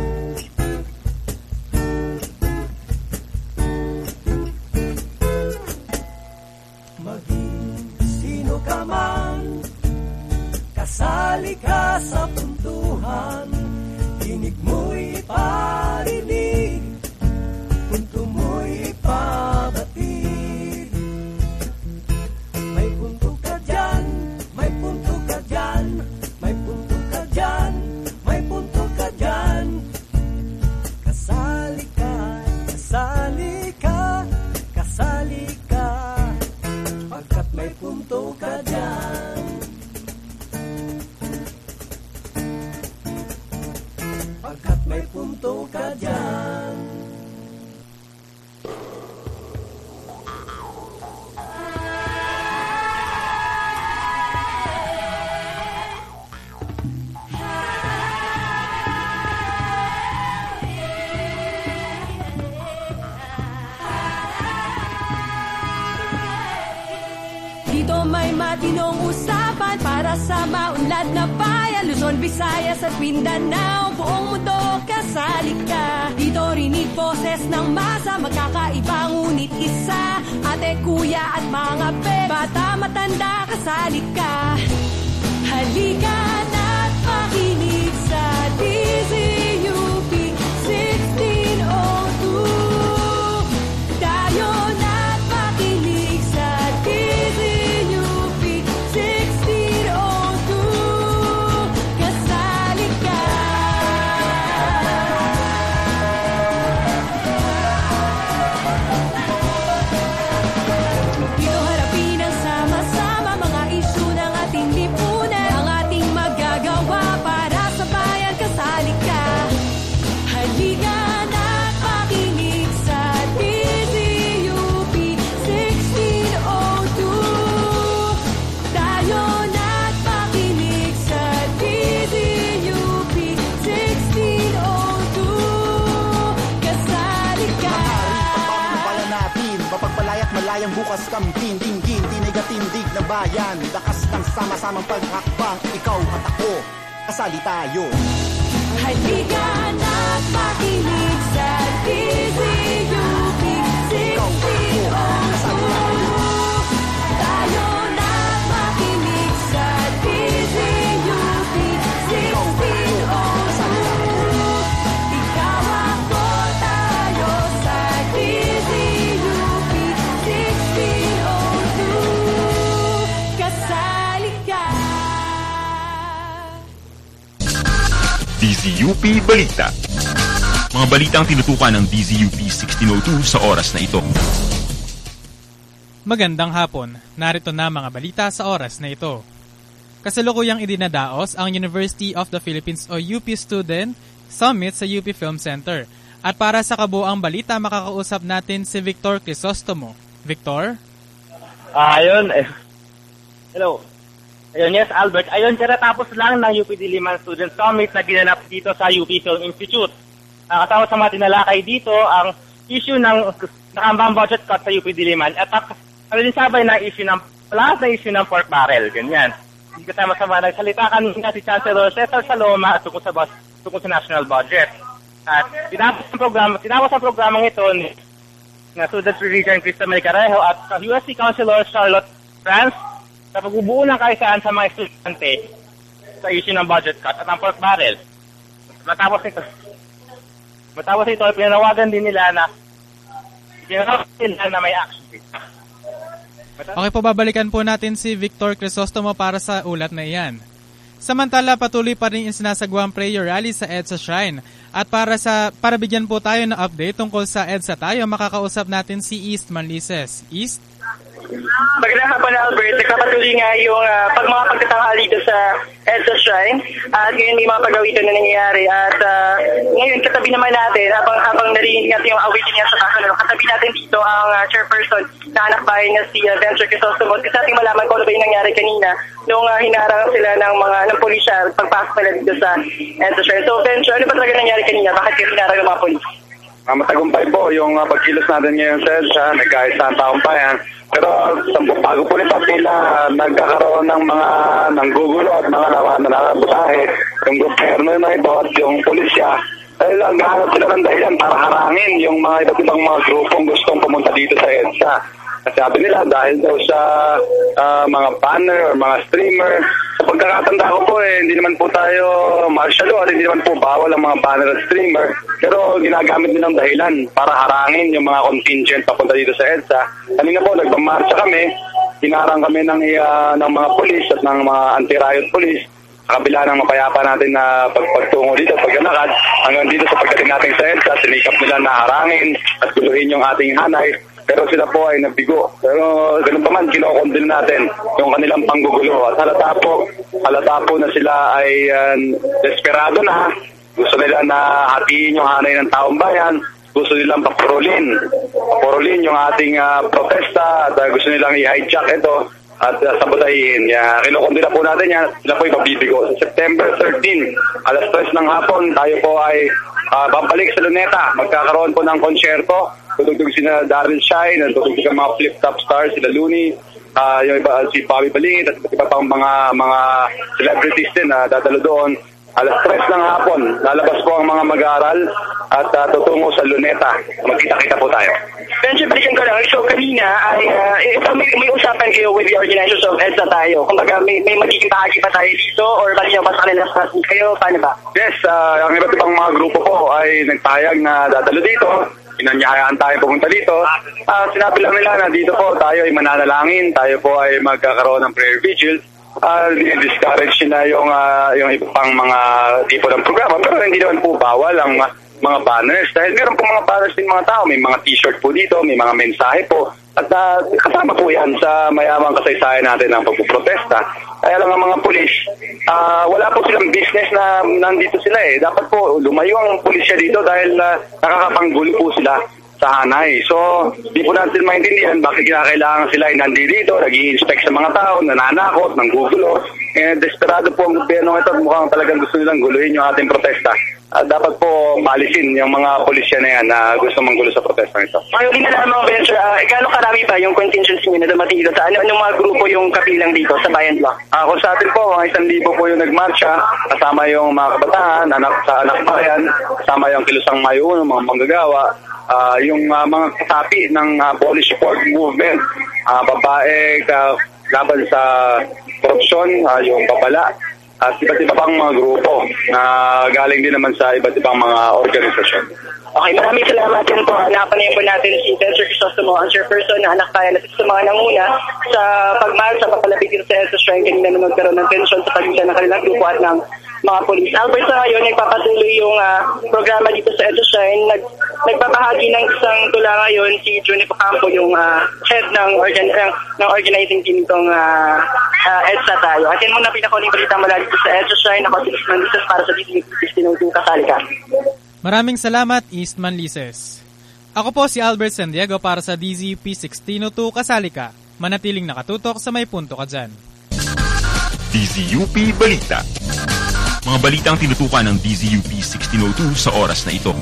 Kasali ka sa puntuhan, tinig mo'y parinig, punto mo'y pabatid. May punto ka dyan, may punto ka dyan, may punto ka dyan, may punto ka dyan. Kasali ka, kasali ka, kasali ka, pagkat may punto ka dyan. Pagkat may punto ka dyan. Dito may matinong usapan para sa maunlad na bayan, Luzon, Visayas at Mindanao, buong mundo kasali ka. Dito rinig boses ng masa, magkakaiba ngunit isa. Ate, kuya at mga pe, bata, matanda, kasali ka. Halika na't makinig sa DZUP 1602. Tayo na't makinig sa DZUP 1602. Kasali ka. Dito harapin ang sama-sama mga isyu ng ating lipunan, ang ating magagawa para sa bayan. Kasali ka. Halika na't makinig sa DZUP 1602. Tayo na't makinig sa DZUP 1602. Kasali ka. Pala natin, mapagpalaya't malayang bukas kamtin, tinggin, tinigatindig ng bayan, lakas ng sama-samang paghakbang, ikaw at ako, kasali tayo. Halika na't makinig sa DZUP 1602. Tayo na't makinig sa DZUP 1602. Ikaw ako, tayo sa DZUP 1602. Kasali ka. DZUP Balita. Mga balitang tinutukan ng DZUP 1602 sa oras na ito. Magandang hapon, narito na mga balita sa oras na ito. Kasalukuyang idinadaos ang University of the Philippines o UP Student Summit sa UP Film Center. At para sa kabuang balita, makakausap natin si Victor Crisostomo. Victor? Ayun. Hello. Ayun, yes, Albert. Ayun, katatapos lang ng UP Diliman Student Summit na ginanap dito sa UP Film Institute. Kasama sa mga tinalakay dito ang issue ng nakambang budget cut sa UP Diliman at din sabay na issue ng pork barrel, ganyan. Kasama sa mga nagsalita kanina si Chancellor Cesar Saloma tungkol sa national budget. At tinapos ang programang ito na Students Region Crista Melcarejo at sa USC Councilor Charlotte France sa pagbubuo ng kaisaan sa mga estudyante sa issue ng budget cut at ang pork barrel. Matapos ito, pinanawagan din nila na may action. Okay po, babalikan po natin si Victor Crisostomo para sa ulat na iyan. Samantala, patuloy pa rin sinasagawang prayer rally sa EDSA Shrine. At para bigyan po tayo ng update tungkol sa EDSA tayo, makakausap natin si East Manlises. East? Magandang hapon, Albert. Nagpapatuloy nga yung mga pagtatanghali dito sa EDSA Shrine. At ngayon may mga pag-awitan na nangyayari. At ngayon, katabi naman natin, habang narinig natin yung awitin niya sa kaso, katabi natin dito ang chairperson na anak bahay na si Venture Crisostomo. Kasi ating malaman kung ano ba yung nangyari kanina nung hinarang sila ng polisya pagpasok nila dito sa EDSA Shrine. So, Venture, ano ba talaga nangyari kanina? Bakit kayo hinarang ng mga polis? Matagumpay po yung pagkilos natin ngayon sa EDSA, nagkaisa ang taong bayan. Pero bago po nito nagkakaroon ng mga nanggugulo at mga nananabusahe yung gobyerno na ito at yung pulisya. Dahil naghahanap sila ng dahilan para harangin yung mga iba't ibang mga grupong gustong pumunta dito sa EDSA. Sabi nila dahil daw sa mga banner or mga streamer. Sa pagkakatanda ko po hindi naman po tayo martial law at hindi naman po bawal ang mga banner at streamer. Pero ginagamit nilang dahilan para harangin yung mga contingent papunta dito sa EDSA. Kanina po nagpamarcha kami, hinarang kami ng mga polis at ng mga anti-riot police. Sa kabila ng mapayapa natin na pagtungo dito, paglalakad, hanggang dito sa pagdating natin sa EDSA, sinikap nila na harangin at guluhin yung ating hanay. Pero sila po ay nabigo. Pero ganun pa man, kinokondil natin yung kanilang panggugulo. At halata po na sila ay desperado na. Gusto nila na hatiin yung hanay ng taong bayan. Gusto nilang papurulin yung ating protesta. At gusto nilang i-hijack ito at sabotahin. Kinokondil po natin yan. Sila po ay pabibigo. Sa September 13, alas 3 ng hapon, tayo po ay babalik sa Luneta. Magkakaroon po ng konsyerto. Tutugtog sila Daryl Shine, tutugtog ang mga flip-top stars, sila Looney, yung iba, si Bobby Balingit, at iba pang mga celebrities din na dadalo doon. Alas 3 ng hapon, lalabas po ang mga mag-aaral at tutungo sa Luneta. Magkita-kita po tayo. Benji, balikan ko lang. So, kanina, may usapan kayo with the organizers of EDSA tayo. Kumbaga, may magiging bahagi pa tayo dito or balikan pa sa kanila sa kayo? Paano ba? Yes, ang iba't ibang mga grupo po ay nagpahayag na dadalo dito. Pinanyayaan tayo pumunta dito. Sinabi lang nila na dito po tayo ay mananalangin, tayo po ay magkakaroon ng prayer vigil. Discourage na yung iba pang mga tipo ng programa, pero hindi naman po bawal ang mga banners. Dahil meron po mga banners din mga tao, may mga t-shirt po dito, may mga mensahe po. At kasama po yan sa mayamang kasaysayan natin ng pagpuprotesta. Kaya lang ang mga pulis, wala po silang business na nandito sila eh. Dapat po lumayo ang pulisya dito dahil nakakapanggulo po sila sa hanay. So, di po natin maintindihan bakit kinakailangan sila ay nandito, nag-i-inspect sa mga tao, nananakot, nanggugulo. Desperado po ang gobyerno ito at mukhang talagang gusto nilang guluhin yung ating protesta. Dapat po palisin yung mga pulisya na yan na gusto manggulo sa protesta nito. Ayaw din na mga Venture, gano'ng karami ba yung contingency nyo na dumating dito? Anong mga grupo yung kapilang dito sa Bayan Block? Kung sa atin po, 1,000 po yung nagmarcha, kasama yung mga kabataan, anak bayan, kasama yung Kilusang Mayuno, mga manggagawa, yung mga kasapi ng police support movement, babae, laban sa korupsyon, yung babala, at iba't iba pang mga grupo na galing din naman sa iba't ibang mga organisasyon. Okay, maraming salamat din po. Napanayin po natin si Venture Crisostomo, ang chairperson na anak bayan at sa mga nanguna sa pagmarcha, papalapit dito sa EDSA Shrine. Kanina na magkaroon ng tensyon sa pagitan ng kanilang grupo at ng mga polis. Albert, sa ngayon, nagpapatuloy yung programa dito sa EDSA Shrine. Nagbabahagi ng isang tula ngayon si Juniper Campo, yung head ng organizing team itong EDSA tayo. At yan muna pinakaling balita mula dito sa EDSA Shrine. Ako si East Manlises para sa DZUP 1602 Kasali Ka. Maraming salamat, East Manlises. Ako po si Albert San Diego para sa DZUP 1602 Kasali Ka. Manatiling nakatutok sa may punto ka dyan. DZUP Balita. Mga balitang tinutukan ng DZUP 1602 sa oras na ito.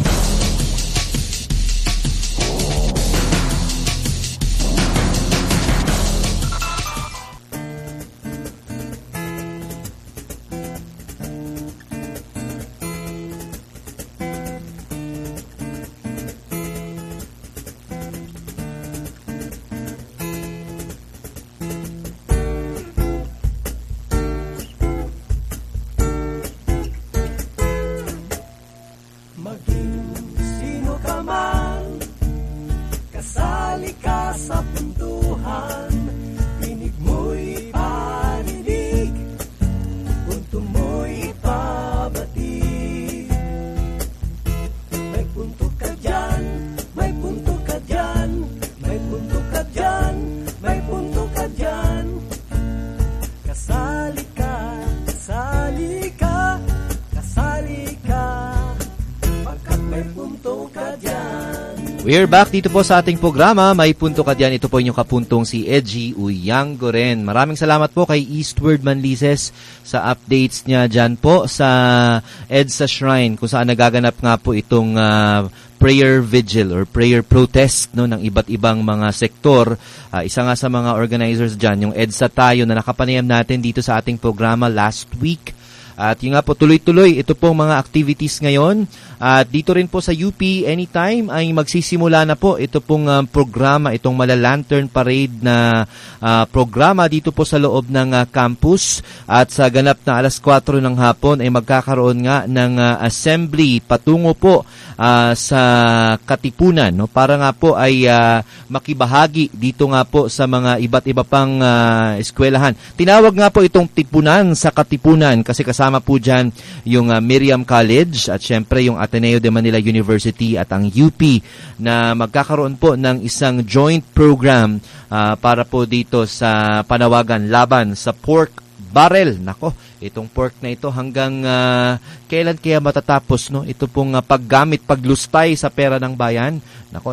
We're back dito po sa ating programa. May punto ka diyan. Ito po inyong kapuntong si Edgy Uyanggoren. Maraming salamat po kay Eastward Manlises sa updates niya dyan po sa EDSA Shrine kung saan nagaganap nga po itong prayer vigil or prayer protest no ng iba't ibang mga sektor. Isa nga sa mga organizers dyan, yung EDSA Tayo na nakapanayam natin dito sa ating programa last week. At yun nga po, tuloy-tuloy, ito pong mga activities ngayon. At dito rin po sa UP, anytime ay magsisimula na po ito pong programa, itong Mala-Lantern Parade na programa dito po sa loob ng campus. At sa ganap na alas 4 ng hapon ay magkakaroon nga ng assembly patungo po sa Katipunan. No? Para nga po ay makibahagi dito nga po sa mga iba't iba pang eskwelahan. Tinawag nga po itong Tipunan sa Katipunan kasi kasama po dyan yung Miriam College at syempre yung Ateneo de Manila University at ang UP na magkakaroon po ng isang joint program para po dito sa panawagan laban sa pork barrel. Nako, itong pork na ito hanggang kailan kaya matatapos no? Ito pong paggamit, paglustay sa pera ng bayan. Nako,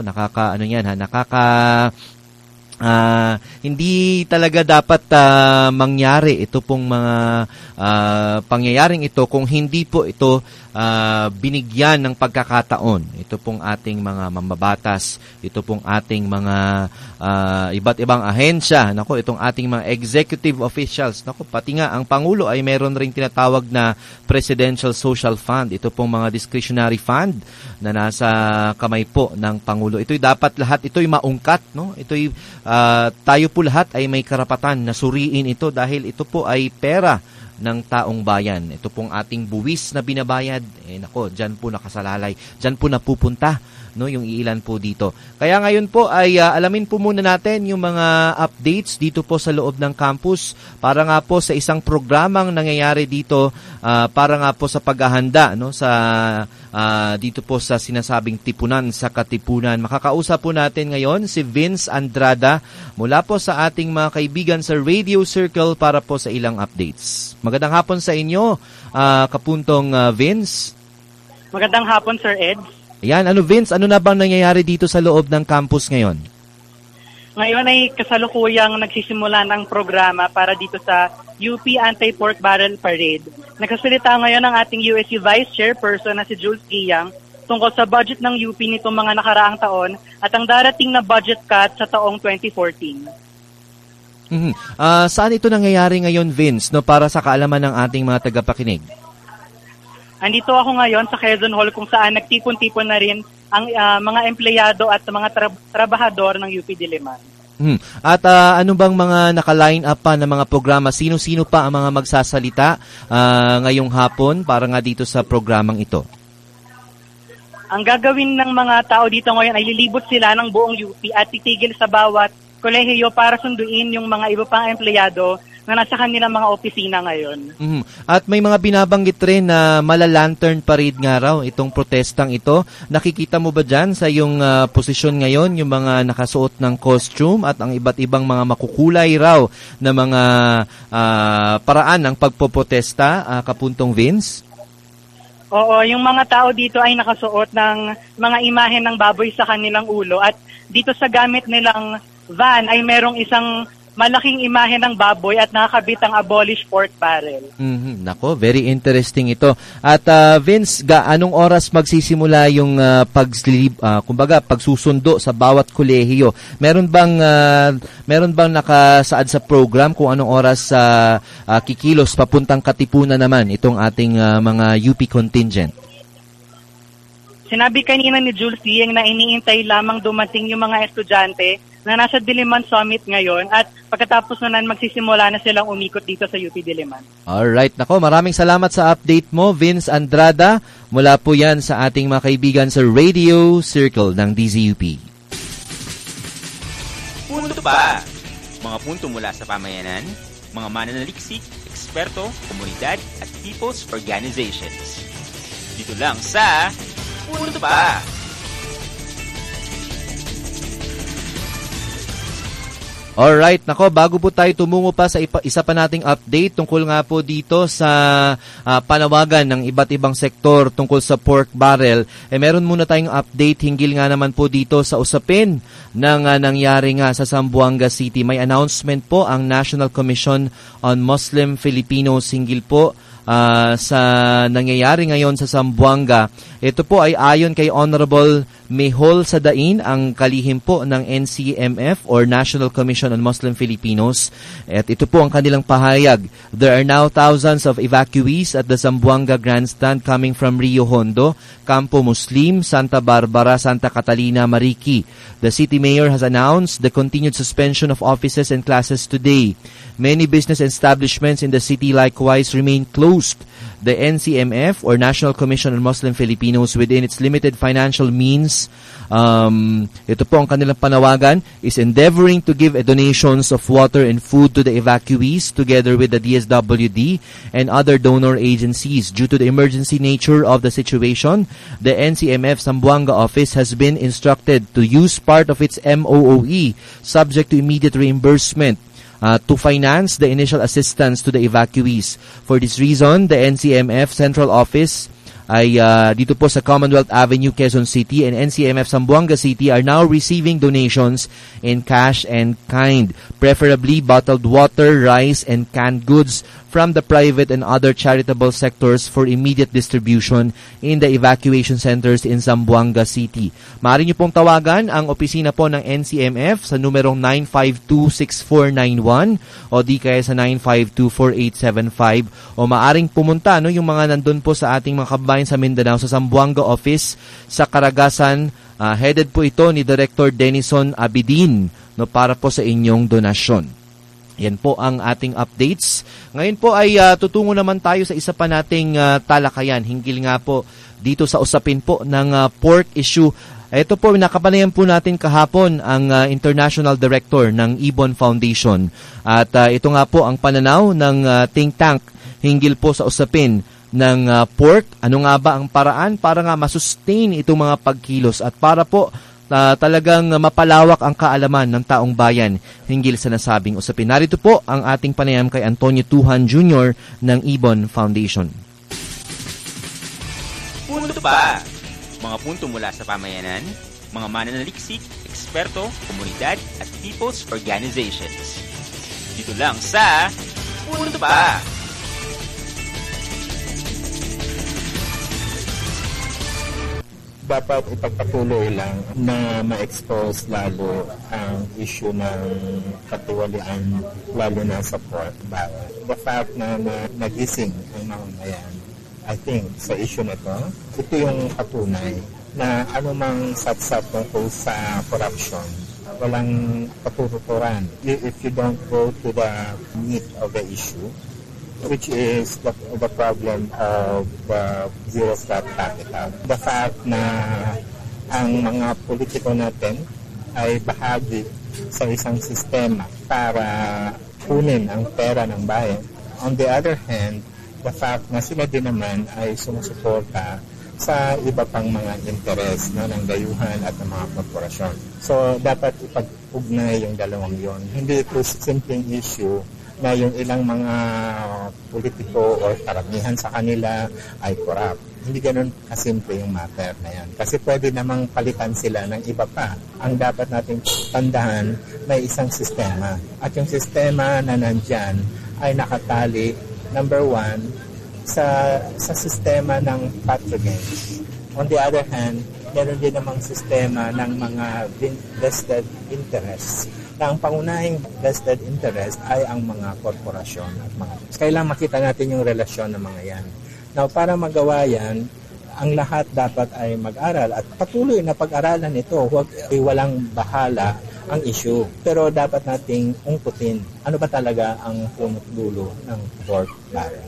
hindi talaga dapat mangyari ito pong mga pangyayaring ito kung hindi po ito binigyan ng pagkakataon. Ito pong ating mga mambabatas, ito pong ating mga iba't ibang ahensya, nako, itong ating mga executive officials, nako, pati nga ang Pangulo ay meron ring tinatawag na Presidential Social Fund. Ito pong mga discretionary fund na nasa kamay po ng Pangulo. Ito'y dapat lahat, ito'y maungkat, no? Ito'y tayo po lahat ay may karapatan na suriin ito dahil ito po ay pera ng taong bayan. Ito pong ating buwis na binabayad, nako, dyan po nakasalalay, dyan po napupunta, no, yung iilan po dito. Kaya ngayon po ay alamin po muna natin yung mga updates dito po sa loob ng campus para nga po sa isang programang nangyayari dito para nga po sa paghahanda, no, sa dito po sa sinasabing Tipunan sa Katipunan. Makakausap po natin ngayon si Vince Andrada mula po sa ating mga kaibigan sa Radio Circle para po sa ilang updates. Magandang hapon sa inyo, kapuntong Vince. Magandang hapon, Sir Ed. Ayan, Vince, ano na bang nangyayari dito sa loob ng campus ngayon? Ngayon ay kasalukuyang nagsisimula ng programa para dito sa UP Anti-Pork Barrel Parade. Nagsasalita ngayon ang ating USU Vice Chairperson na si Jules Guiyang tungkol sa budget ng UP nitong mga nakaraang taon at ang darating na budget cut sa taong 2014. Saan ito nangyayari ngayon, Vince, no, para sa kaalaman ng ating mga tagapakinig? Andito ako ngayon sa Quezon Hall kung saan nagtipon-tipon na rin ang mga empleyado at mga trabahador ng UP Diliman. At ano bang mga naka-line up pa ng mga programa? Sino-sino pa ang mga magsasalita ngayong hapon para nga dito sa programang ito? Ang gagawin ng mga tao dito ngayon ay lilibot sila ng buong UP at titigil sa bawat kolehiyo para sunduin yung mga iba pang empleyado na nasa kanilang mga opisina ngayon. At may mga binabanggit rin na Mala-Lantern Parade nga raw itong protestang ito. Nakikita mo ba dyan sa iyong posisyon ngayon yung mga nakasuot ng costume at ang iba't ibang mga makukulay raw na mga paraan ng pagpoprotesta, kapuntong Vince? Oo, yung mga tao dito ay nakasuot ng mga imahe ng baboy sa kanilang ulo at dito sa gamit nilang van ay merong isang malaking imahe ng baboy at nakakabit ang Abolish Pork Barrel. Nako, very interesting ito. At Vince, anong oras magsisimula yung pagsusundo sa bawat kolehiyo? Meron bang nakasaad sa program kung anong oras kikilos papuntang Katipunan naman itong ating mga UP contingent? Sinabi kanina ni Jules Diyang na iniintay lamang dumating yung mga estudyante na nasa Diliman Summit ngayon at pagkatapos na magsisimula na silang umikot dito sa UP Diliman. Alright, nako, maraming salamat sa update mo, Vince Andrada. Mula po yan sa ating mga kaibigan sa Radio Circle ng DZUP. Punto pa! Mga punto mula sa pamayanan, mga mananaliksik, eksperto, komunidad at people's organizations. Dito lang sa Punto pa! Alright, nako, bago po tayo tumungo pa sa isa pa nating update tungkol nga po dito sa panawagan ng iba't ibang sektor tungkol sa pork barrel, meron muna tayong update hinggil nga naman po dito sa usapin ng nangyari nga sa Zamboanga City. May announcement po ang National Commission on Muslim Filipinos hinggil po sa nangyayari ngayon sa Zamboanga. Ito po ay ayon kay Honorable Mehol Sadain, ang kalihim po ng NCMF or National Commission on Muslim Filipinos. At ito po ang kanilang pahayag. There are now thousands of evacuees at the Zamboanga Grandstand coming from Rio Hondo, Campo Muslim, Santa Barbara, Santa Catalina, Mariki. The city mayor has announced the continued suspension of offices and classes today. Many business establishments in the city likewise remain closed. The NCMF or National Commission on Muslim Filipinos, within its limited financial means, ito po ang kanilang panawagan, is endeavoring to give donations of water and food to the evacuees together with the DSWD and other donor agencies. Due to the emergency nature of the situation, the NCMF Zamboanga office has been instructed to use part of its MOOE subject to immediate reimbursement to finance the initial assistance to the evacuees. For this reason, the NCMF Central Office ay dito po sa Commonwealth Avenue, Quezon City, and NCMF Zamboanga City are now receiving donations in cash and kind, preferably bottled water, rice, and canned goods from the private and other charitable sectors for immediate distribution in the evacuation centers in Zamboanga City. Maaari niyo pong tawagan ang opisina po ng NCMF sa numerong 952-6491 o di kaya sa 952-4875 o maaring pumunta yung mga nandun po sa ating mga kababayan sa Mindanao sa Zamboanga office sa Karagasan. Headed po ito ni Director Denison Abidin para po sa inyong donasyon. Yan po ang ating updates. Ngayon po ay tutungo naman tayo sa isa pa nating talakayan hinggil nga po dito sa usapin po ng pork issue. Ito po, nakapanayan po natin kahapon ang International Director ng Ibon Foundation. At ito nga po ang pananaw ng think tank hinggil po sa usapin ng pork. Ano nga ba ang paraan para nga masustain itong mga pagkilos at para po talagang mapalawak ang kaalaman ng taong bayan hinggil sa nasabing usapin. Narito po ang ating panayam kay Antonio Tuhan Jr. ng Ibon Foundation. Punto pa! Mga punto mula sa pamayanan, mga mananaliksik, eksperto, komunidad at people's organizations. Dito lang sa Punto Pa! Dapat ipagpatuloy lang na ma-expose lalo ang issue ng katiwalian lalo na sa pork barrel. The fact na nagising ang mamamayan, I think sa issue na ito yung patunay na anumang satsat tungkol sa corruption, walang patututuran. If you don't go to the meat of the issue, which is the problem of bureaucrat capital. The fact na ang mga politiko natin ay bahagi sa isang sistema para kunin ang pera ng bayan. On the other hand, the fact na sila din naman ay sumusuporta sa iba pang mga interes ng dayuhan at ng mga korporasyon. So, dapat ipag-ugnay yung dalawang yon. Hindi ito simpleng issue na yung ilang mga politiko o karamihan sa kanila ay corrupt. Hindi ganun kasimple yung matter na yan. Kasi pwede namang palitan sila ng iba pa. Ang dapat nating tandaan, may isang sistema. At yung sistema na nandyan ay nakatali, number one, sa sistema ng patronage. On the other hand, meron din namang sistema ng mga vested interests. Na ang pangunahing vested interest ay ang mga korporasyon at mga. Kailangan makita natin yung relasyon ng mga yan. Now, para magawa yan, ang lahat dapat ay mag-aral at patuloy na pag-aralan ito. Huwag walang bahala ang issue. Pero dapat nating ungkutin ano ba talaga ang punot dulo ng pork barrel.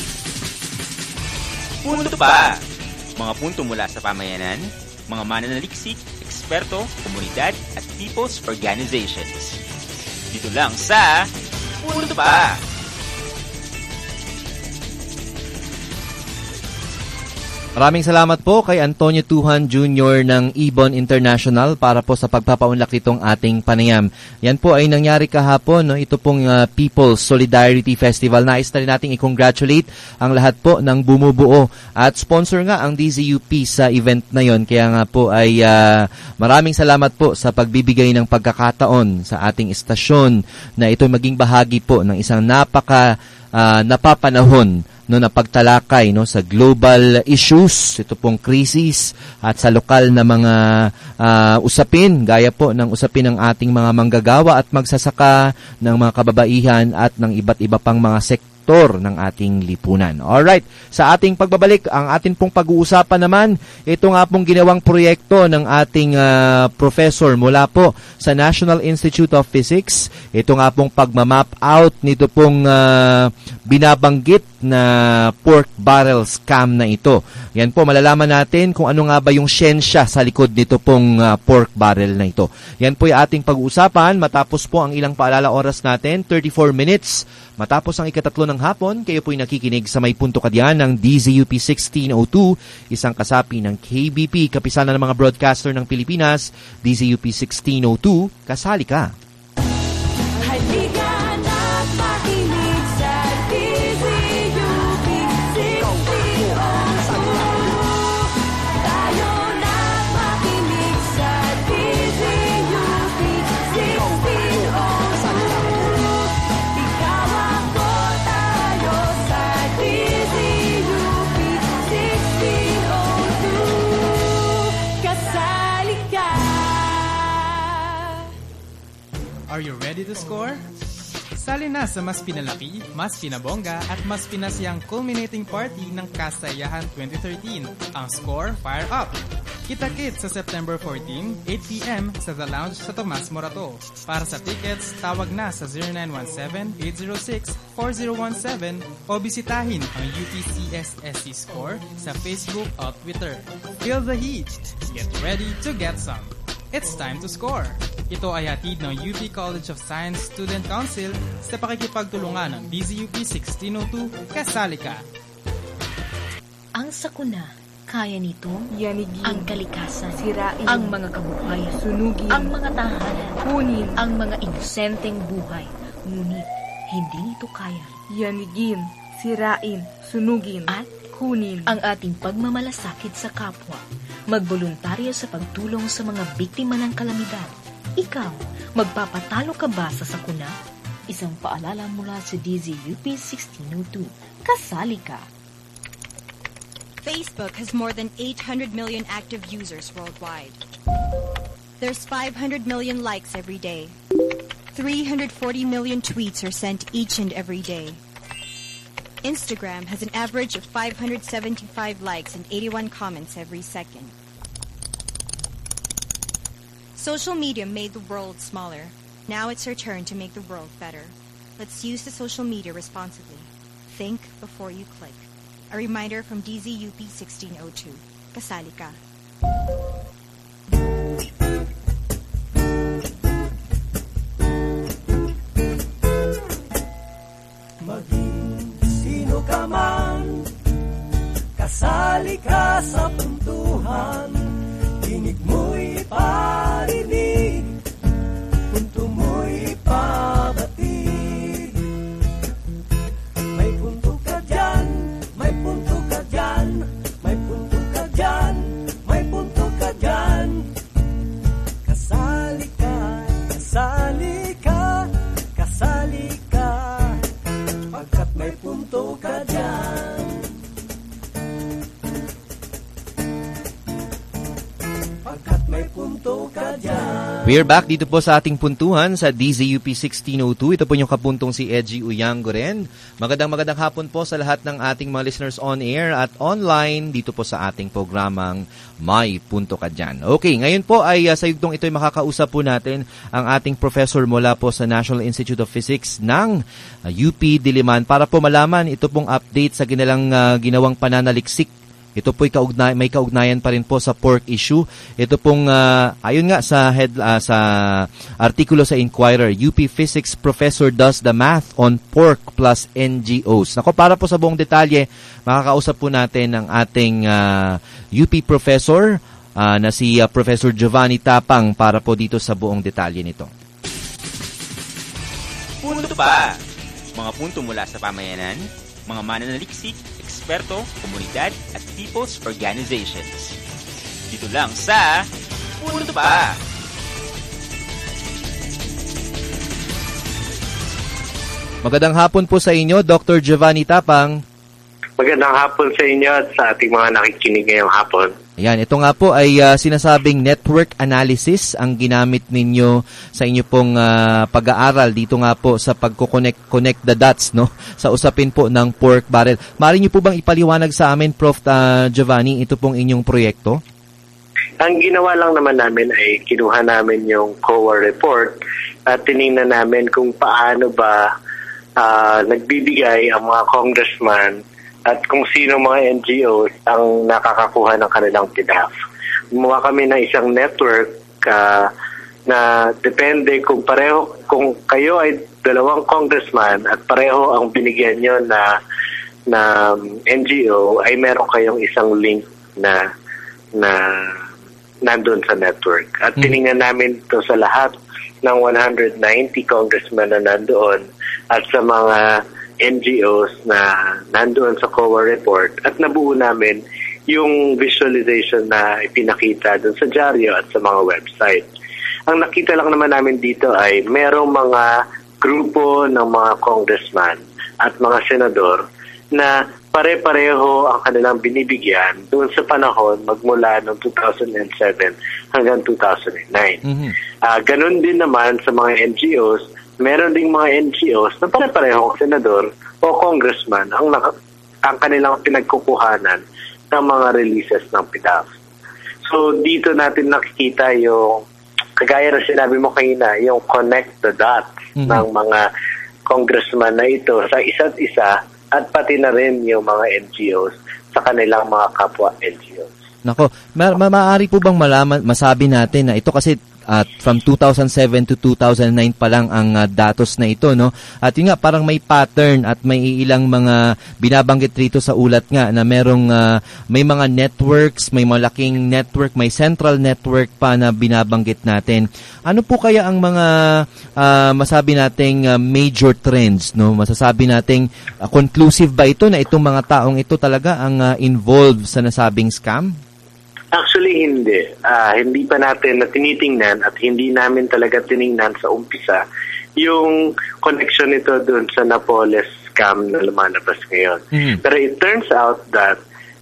Punto pa! Mga punto mula sa pamayanan, mga mananaliksik, eksperto, komunidad at people's organizations. Dito lang sa Punto Pa! Maraming salamat po kay Antonio Tuhan Jr. ng Ibon International para po sa pagpapaunlak nitong ating panayam. Yan po ay nangyari kahapon, no? Ito pong People's Solidarity Festival. Nais na rin nating i-congratulate ang lahat po ng bumubuo at sponsor nga ang DZUP sa event na yon. Kaya nga po ay maraming salamat po sa pagbibigay ng pagkakataon sa ating istasyon na ito maging bahagi po ng isang napapanahon na pagtalakay sa global issues, ito pong krisis at sa lokal na mga usapin, gaya po ng usapin ng ating mga manggagawa at magsasaka ng mga kababaihan at ng iba't iba pang mga sektor ng ating lipunan. Alright, sa ating pagbabalik, ang ating pong pag-uusapan naman, ito nga pong ginawang proyekto ng ating professor mula po sa National Institute of Physics. Ito nga pong pagmamap out nito pong binabanggit na pork barrel scam na ito. Yan po, malalaman natin kung ano nga ba yung siyensya sa likod nito pong pork barrel na ito. Yan po yung ating pag-uusapan matapos po ang ilang paalala oras natin, 34 minutes. Matapos ang ikatatlo ng hapon, kayo po'y nakikinig sa May Punto Kadyan ng DZUP 1602, isang kasapi ng KBP, kapisanan ng mga broadcaster ng Pilipinas, DZUP 1602, kasali ka. Are you ready to score? Sali na sa mas pinalaki, mas pinabongga at mas pinasiyang culminating party ng Kasayahan 2013, ang Score Fire Up. Kita-kits sa September 14, 8 p.m. sa The Lounge sa Tomas Morato. Para sa tickets, tawag na sa 0917-806-4017 o bisitahin ang UTCSSC Score sa Facebook o Twitter. Feel the heat! Get ready to get some! It's time to score! Ito ay hatid ng UP College of Science Student Council sa pakikipagtulungan ng DZUP 1602, kasali ka! Ang sakuna, kaya nito, yanigin, ang kalikasan, sirain, ang mga kabuhay, sunugin, ang mga tahanan, kunin, ang mga inosenteng buhay. Ngunit, hindi nito kaya. Yanigin, sirain, sunugin, at kunin ang ating pagmamalasakit sa kapwa. Magboluntaryo sa pagtulong sa mga biktima ng kalamidad. Ikaw, magpapatalo ka ba sa sakuna? Isang paalala mula sa DZUP 1602. Kasali ka! Facebook has more than 800 million active users worldwide. There's 500 million likes every day. 340 million tweets are sent each and every day. Instagram has an average of 575 likes and 81 comments every second. Social media made the world smaller. Now it's our turn to make the world better. Let's use the social media responsibly. Think before you click. A reminder from DZUP 1602. Kasali ka. Sino ka man, kasali ka sa puntuhan, tinig mo'y parinig, punto mo'y pabatid. May punto ka dyan, may punto ka dyan, may punto ka dyan, may punto ka dyan. Kasali ka, kasali ka, kasali ka, pagkat may punto ka dyan. Pagkat may punto ka dyan. We're back dito po sa ating puntuhan sa DZUP 1602. Ito po yung kapuntong si Edgy Uyango rin. Magandang hapon po sa lahat ng ating mga listeners on air at online dito po sa ating programang May Punto Ka Dyan. Okay, ngayon po ay sa yugtong ito ay makakausap po natin ang ating professor mula po sa National Institute of Physics ng UP Diliman para po malaman ito pong update sa ginawang pananaliksik Ito po'y may kaugnayan pa rin po sa pork issue. Ito pong, ayon nga sa sa artikulo sa Inquirer, UP Physics Professor does the math on pork plus NGOs. Nako, para po sa buong detalye, makakausap po natin ang ating UP Professor na si Professor Giovanni Tapang para po dito sa buong detalye nito. Punto pa! Mga punto mula sa pamayanan, mga mananaliksik, eksperto, komunidad, at people's organizations. Dito lang sa Punto Pa! Magandang hapon po sa inyo, Dr. Giovanni Tapang. Magandang hapon sa inyo at sa ating mga nakikinig ngayong hapon. Ayan, ito nga po ay sinasabing network analysis ang ginamit ninyo sa inyo pong pag-aaral dito nga po sa pagko-connect the dots, no, sa usapin po ng pork barrel. Maaari niyo po bang ipaliwanag sa amin, Prof. Giovanni, ito pong inyong proyekto? Ang ginawa lang naman namin ay kinuha namin yung COA report at tinignan namin kung paano ba nagbibigay ang mga congressman at kung sino mga NGOs ang nakakakuha ng kanilang PDAF. Gumawa kami ng isang network na depende kung kayo ay dalawang congressman at pareho ang binigyan nyo na NGO, ay meron kayong isang link na nandun sa network. At tinignan namin ito sa lahat ng 190 congressmen na nandoon at sa mga NGOs na nandoon sa COA report at nabuo namin yung visualization na ipinakita doon sa dyaryo at sa mga website. Ang nakita lang naman namin dito ay merong mga grupo ng mga congressman at mga senador na pare-pareho ang kanilang binibigyan doon sa panahon magmula noong 2007 hanggang 2009. Ganon din naman sa mga NGOs. Meron ding mga NGOs na pare-parehong senador o congressman ang kanilang pinagkukuhanan ng mga releases ng PDAF. So dito natin nakikita yung, kagaya na sinabi mo kanina, yung connect the dots ng mga congressman na ito sa isa't isa at pati na rin yung mga NGOs sa kanilang mga kapwa NGOs. Nako, maaari po bang masabi natin na ito kasi from 2007 to 2009 pa lang ang datos na ito, no? At yun nga, parang may pattern at may ilang mga binabanggit rito sa ulat nga na may mga networks, may malaking network, may central network pa na binabanggit natin. Ano po kaya ang mga masabi nating major trends, no? Masasabi nating conclusive ba ito na itong mga taong ito talaga ang involved sa nasabing scam? Actually, hindi. Hindi pa natin na tinitingnan at hindi namin talaga tiningnan sa umpisa yung connection nito doon sa Napoles scam na lumalabas ngayon. Pero it turns out that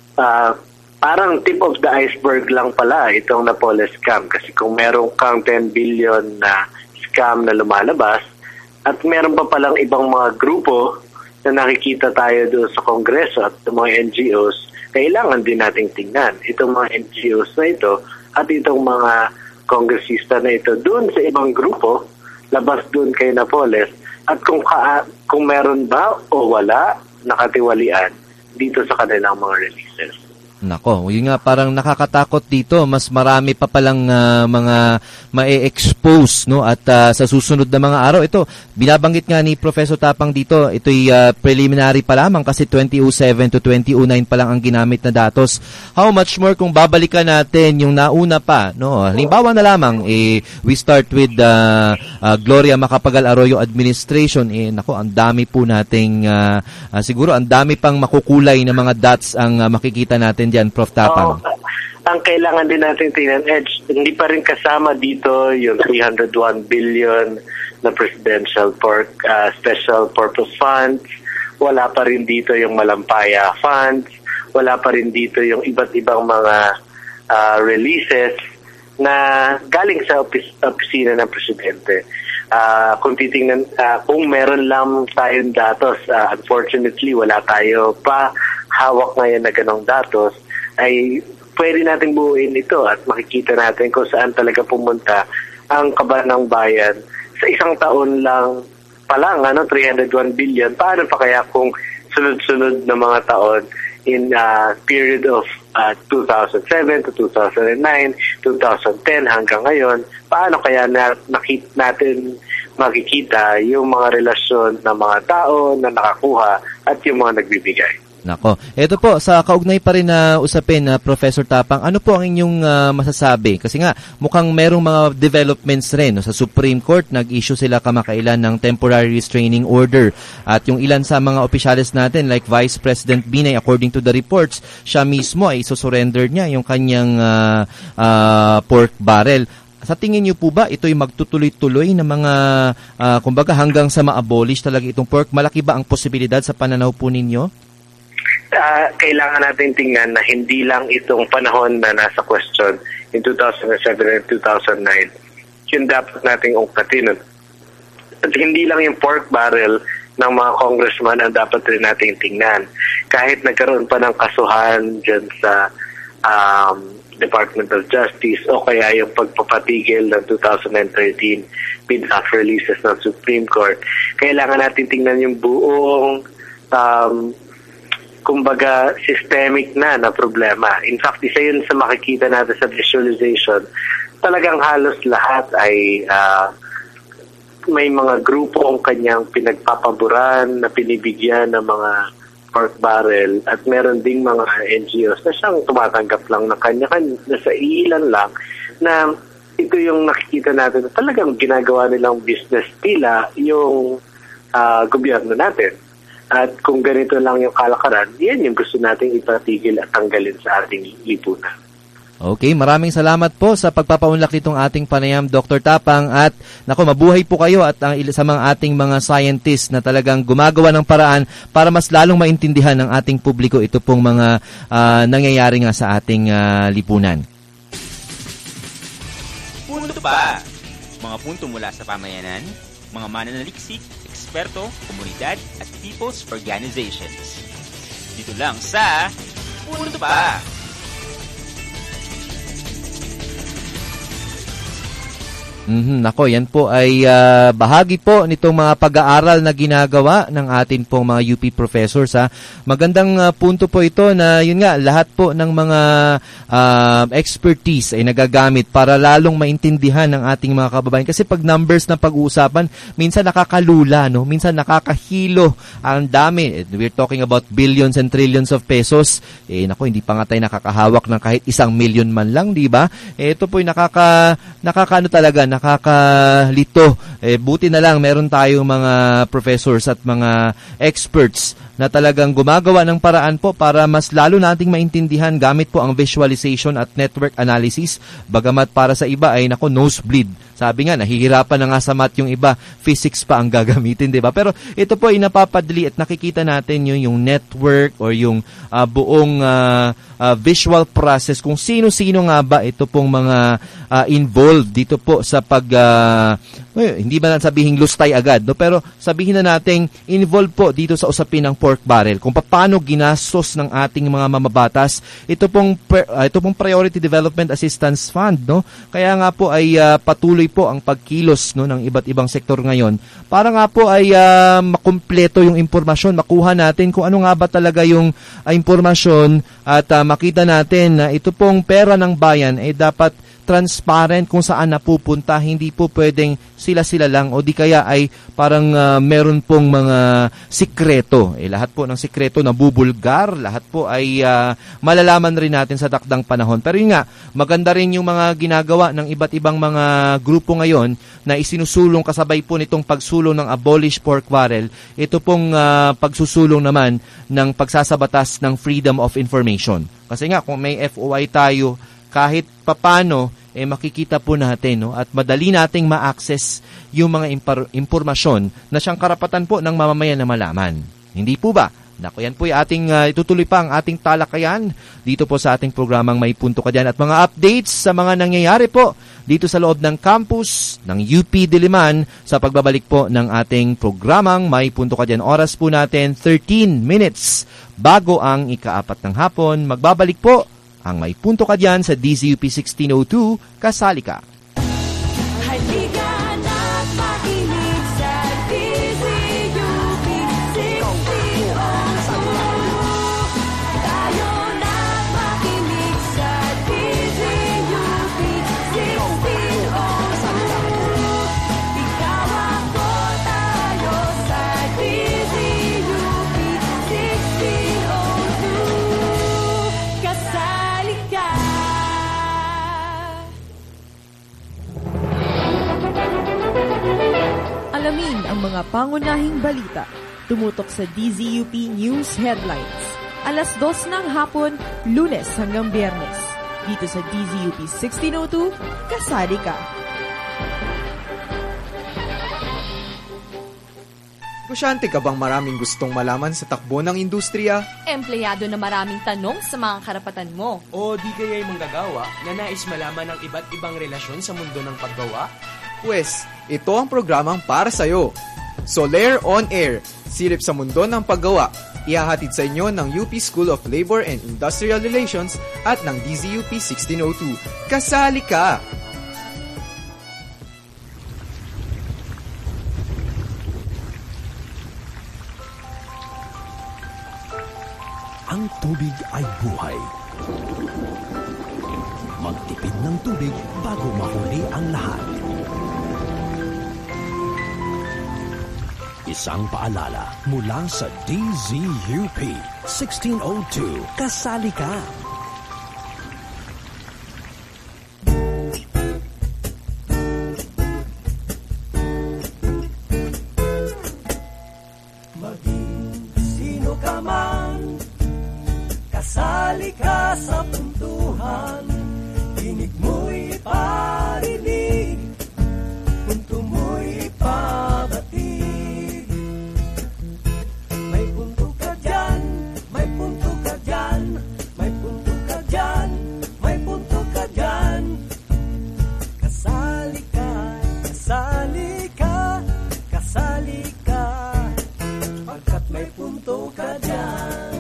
parang tip of the iceberg lang pala itong Napoles scam kasi kung meron kang 10 billion na scam na lumalabas at meron pa palang ibang mga grupo na nakikita tayo doon sa Kongreso at mga NGOs, kailangan din nating tingnan itong mga NGOs na ito at itong mga kongresista na ito doon sa ibang grupo, labas doon kay Napoles, at kung meron ba o wala nakatiwalian dito sa kanilang mga releases. Nako, yun nga, parang nakakatakot dito. Mas marami pa palang mga ma-expose, no? At sa susunod na mga araw, ito, binabanggit nga ni Professor Tapang dito, ito'y preliminary pa lamang kasi 2007 to 2009 pa lang ang ginamit na datos. How much more kung babalikan natin yung nauna pa, no? Halimbawa na lamang, we start with Gloria Macapagal Arroyo administration. Nako, ang dami po nating, siguro ang dami pang makukulay na mga dots ang makikita natin dyan, Prof. Tapang. Ang kailangan din natin tingnan, Edge, hindi pa rin kasama dito yung 301 billion na presidential special purpose funds. Wala pa rin dito yung Malampaya funds. Wala pa rin dito yung iba't ibang mga releases na galing sa opisina ng presidente. Kung titingnan, kung meron lang tayong datos, unfortunately wala tayo pa hawak ngayon na ganong datos, ay pwede natin buuin ito at makikita natin kung saan talaga pumunta ang kaban ng bayan sa isang taon lang pa lang, 301 billion. Paano pa kaya kung sunod-sunod na mga taon in period of 2007 to 2009, 2010 hanggang ngayon, paano kaya natin makikita yung mga relasyon ng mga tao na nakakuha at yung mga nagbibigay. Nako. Ito po, sa kaugnay pa rin na usapin, Professor Tapang, ano po ang inyong masasabi? Kasi nga, mukhang merong mga developments rin. No? Sa Supreme Court, nag-issue sila kamakailan ng temporary restraining order. At yung ilan sa mga opisyalis natin, like Vice President Binay, according to the reports, siya mismo ay isosurrender niya yung kanyang pork barrel. Sa tingin niyo po ba, ito'y magtutuloy-tuloy na mga, kumbaga hanggang sa ma-abolish talaga itong pork? Malaki ba ang posibilidad sa pananaw po ninyo? Kailangan natin tingnan na hindi lang itong panahon na nasa question in 2007 and 2009. Yun dapat nating ungkatin. At hindi lang yung pork barrel ng mga congressman ang dapat rin nating tingnan. Kahit nagkaroon pa ng kasuhan dyan sa Department of Justice o kaya yung pagpapatigil ng 2013 PIDAF releases ng Supreme Court, kailangan natin tingnan yung buong kumbaga systemic na problema. In fact, isa yun sa makikita natin sa visualization. Talagang halos lahat ay may mga grupo ang kanyang pinagpapaboran na pinibigyan ng mga pork barrel at meron ding mga NGOs na siyang tumatanggap lang ng kanya-kanya na sa ilan lang na ito yung nakikita natin na talagang ginagawa nilang business nila yung gobyerno natin. At kung ganito lang yung kalakaran, yan yung gusto nating ipatigil at tanggalin sa ating lipunan. Okay, maraming salamat po sa pagpapaunlak nitong ating panayam, Dr. Tapang. At nako, mabuhay po kayo at sa mga ating mga scientists na talagang gumagawa ng paraan para mas lalong maintindihan ng ating publiko ito pong mga nangyayari nga sa ating lipunan. Punto pa! Mga punto mula sa pamayanan, mga mananaliksik, eksperto, komunidad at people's organizations. Dito lang sa Punto Pa! Nako, yan po ay bahagi po nitong mga pag-aaral na ginagawa ng atin pong mga UP professors. Magandang punto po ito na yun nga, lahat po ng mga expertise ay nagagamit para lalong maintindihan ng ating mga kababayan. Kasi pag numbers na pag-uusapan, minsan nakakalula, no? Minsan nakakahilo ang dami. We're talking about billions and trillions of pesos. Nako, hindi pa nga tayo nakakahawak ng kahit 1 million man lang, di ba? Ito po ay nakakaano talaga, nakakalito. Buti na lang meron tayong mga professors at mga experts na talagang gumagawa ng paraan po para mas lalo nating maintindihan gamit po ang visualization at network analysis. Bagamat para sa iba ay nosebleed. Sabi nga, nahihirapan na nga sa math yung iba, physics pa ang gagamitin, di ba? Pero ito po ay napapadali at nakikita natin yung network or yung buong visual process kung sino-sino nga ba ito pong mga involved dito po sa hindi ba sabihin lustay agad, no? Pero sabihin na nating involved po dito sa usapin ng pork barrel. Kung paano ginastos ng ating mga mamabatas ito pong Priority Development Assistance Fund, no? Kaya nga po ay patuloy po ang pagkilos, no, ng iba't ibang sektor ngayon para nga po ay makumpleto yung impormasyon, makuha natin kung ano nga ba talaga yung impormasyon at makita natin na ito pong pera ng bayan ay dapat transparent kung saan napupunta, hindi po pwedeng sila-sila lang o di kaya ay parang meron pong mga sikreto. Lahat po ng sikreto nabubulgar, lahat po ay malalaman rin natin sa takdang panahon. Pero yun nga, maganda rin yung mga ginagawa ng iba't ibang mga grupo ngayon na isinusulong kasabay po nitong pagsulong ng Abolish Pork Barrel. Ito pong pagsusulong naman ng pagsasabatas ng Freedom of Information. Kasi nga, kung may FOI tayo, kahit papano, makikita po natin, no? At madali nating ma-access yung mga impormasyon na siyang karapatan po ng mamamayan na malaman. Hindi po ba? Naku, yan po yung ating itutuloy pa ang ating talakayan dito po sa ating programang May Punto Ka Dyan at mga updates sa mga nangyayari po dito sa loob ng campus ng UP Diliman sa pagbabalik po ng ating programang May Punto Ka Dyan. Oras po natin 13 minutes bago ang ika-4 ng hapon. Magbabalik po ang May Punto Ka Dyan sa DZUP 1602, Kasali Ka. Halika na't makinig sa DZUP 1602. Alamin ang mga pangunahing balita. Tumutok sa DZUP News Headlines. Alas 2 ng hapon, Lunes hanggang Biyernes. Dito sa DZUP 1602, kasali ka. Negosyante ka bang maraming gustong malaman sa takbo ng industriya? Empleyado na maraming tanong sa mga karapatan mo. O di kaya'y manggagawa na nais malaman ang iba't ibang relasyon sa mundo ng paggawa? Pwes, ito ang programang para sa'yo. Soler On Air, silip sa mundo ng paggawa. Ihahatid sa inyo ng UP School of Labor and Industrial Relations at ng DZUP 1602. Kasali ka! Ang tubig ay buhay. Magtipid ng tubig bago mahuli ang lahat. Isang paalala mula sa DZUP 1602. Kasali ka! Sino ka man, kasali ka sa puntuhan. Tinig mo'y parinig, punto mo'y pabatid. May punto ka dyan, may punto ka dyan, may punto ka dyan, may punto ka dyan. Kasali ka, kasali ka, kasali ka, pagkat may punto ka dyan.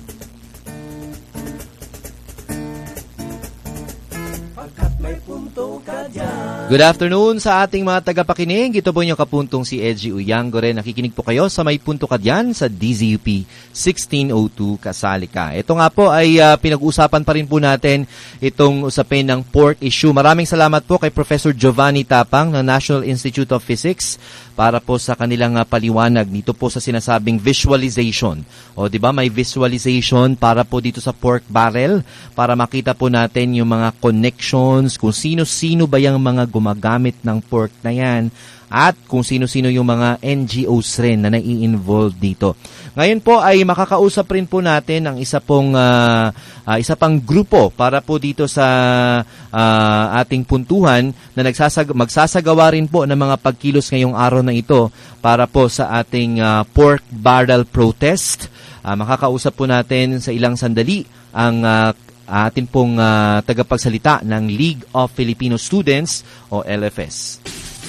Pagkat may punto ka dyan. Good afternoon sa ating mga tagapakinig. Ito po yung kapuntong si Edgy Uyanggoren. Nakikinig po kayo sa May Punto Ka Dyan sa DZUP 1602 Kasali Ka. Ito nga po ay pinag-uusapan pa rin po natin itong usapin ng pork issue. Maraming salamat po kay Professor Giovanni Tapang ng National Institute of Physics para po sa kanilang paliwanag dito po sa sinasabing visualization. O di ba may visualization para po dito sa pork barrel para makita po natin yung mga connections, kung sino-sino ba yung mga gumagamit ng pork na yan at kung sino-sino yung mga NGOs rin na nai-involve dito. Ngayon po ay makakausap rin po natin ang isa pang grupo para po dito sa ating puntuhan na magsasagawa rin po ng mga pagkilos ngayong araw na ito para po sa ating pork barrel protest. Makakausap po natin sa ilang sandali ang atin pong tagapagsalita ng League of Filipino Students o LFS.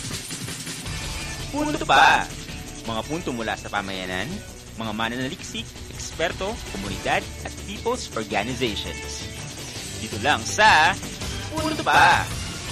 Punto pa! Mga punto mula sa pamayanan, mga mananaliksik, eksperto, komunidad at people's organizations. Dito lang sa Punto Pa!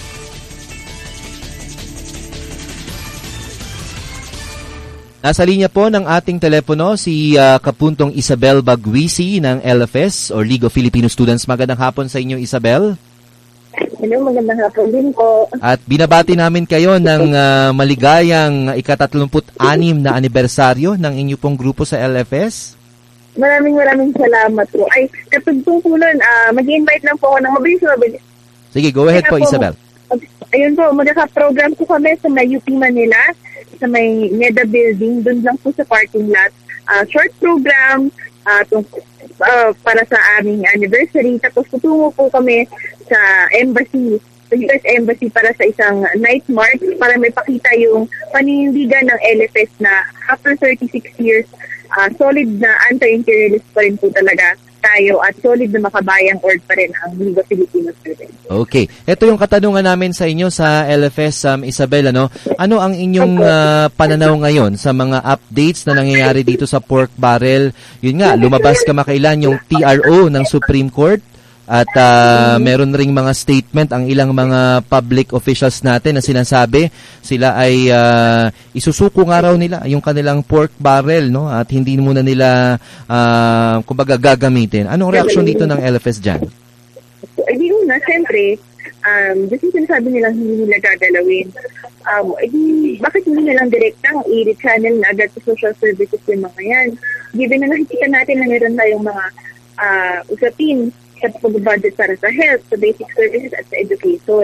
Nasa linya po ng ating telepono si Kapuntong Isabel Bagwisi ng LFS or League of Filipino Students. Magandang hapon sa inyo, Isabel. Hello, magandang hapon din po. At binabati namin kayo ng maligayang ika-36 na anibersaryo ng inyo pong grupo sa LFS. Maraming salamat po. Ay, katugtong po nun, mag-invite lang po ako ng mabilis. Sige, go ahead po, Isabel. Ayun po, magkaka-program po kami sa may UP Manila, sa may NEDA building, doon lang po sa parking lot. Short program para sa aming anniversary. Tapos tutungo po kami sa embassy, sa US Embassy para sa isang night march para may pakita yung paninindigan ng LFS na after 36 years, solid na anti-imperialist pa rin po talaga tayo at solid na makabayang org pa rin ang League of Filipino Students. Okay. Ito yung katanungan namin sa inyo sa LFS, Isabel. Ano ang inyong pananaw ngayon sa mga updates na nangyayari dito sa pork barrel? Yun nga, lumabas kamakailan yung TRO ng Supreme Court at meron ring mga statement ang ilang mga public officials natin na sinasabi sila ay isusuko nga raw nila yung kanilang pork barrel, no? At hindi muna nila kumbaga gagamitin. Anong reaksyon dito ng LFS dyan? Di una, siyempre, kasi sinasabi nilang hindi nila gagalawin. Bakit hindi nilang direktang i-channel na agad sa social services yung mga yan? Given na nakikita natin na meron tayong mga usapin sa pag-budget para sa health, sa basic services at sa education.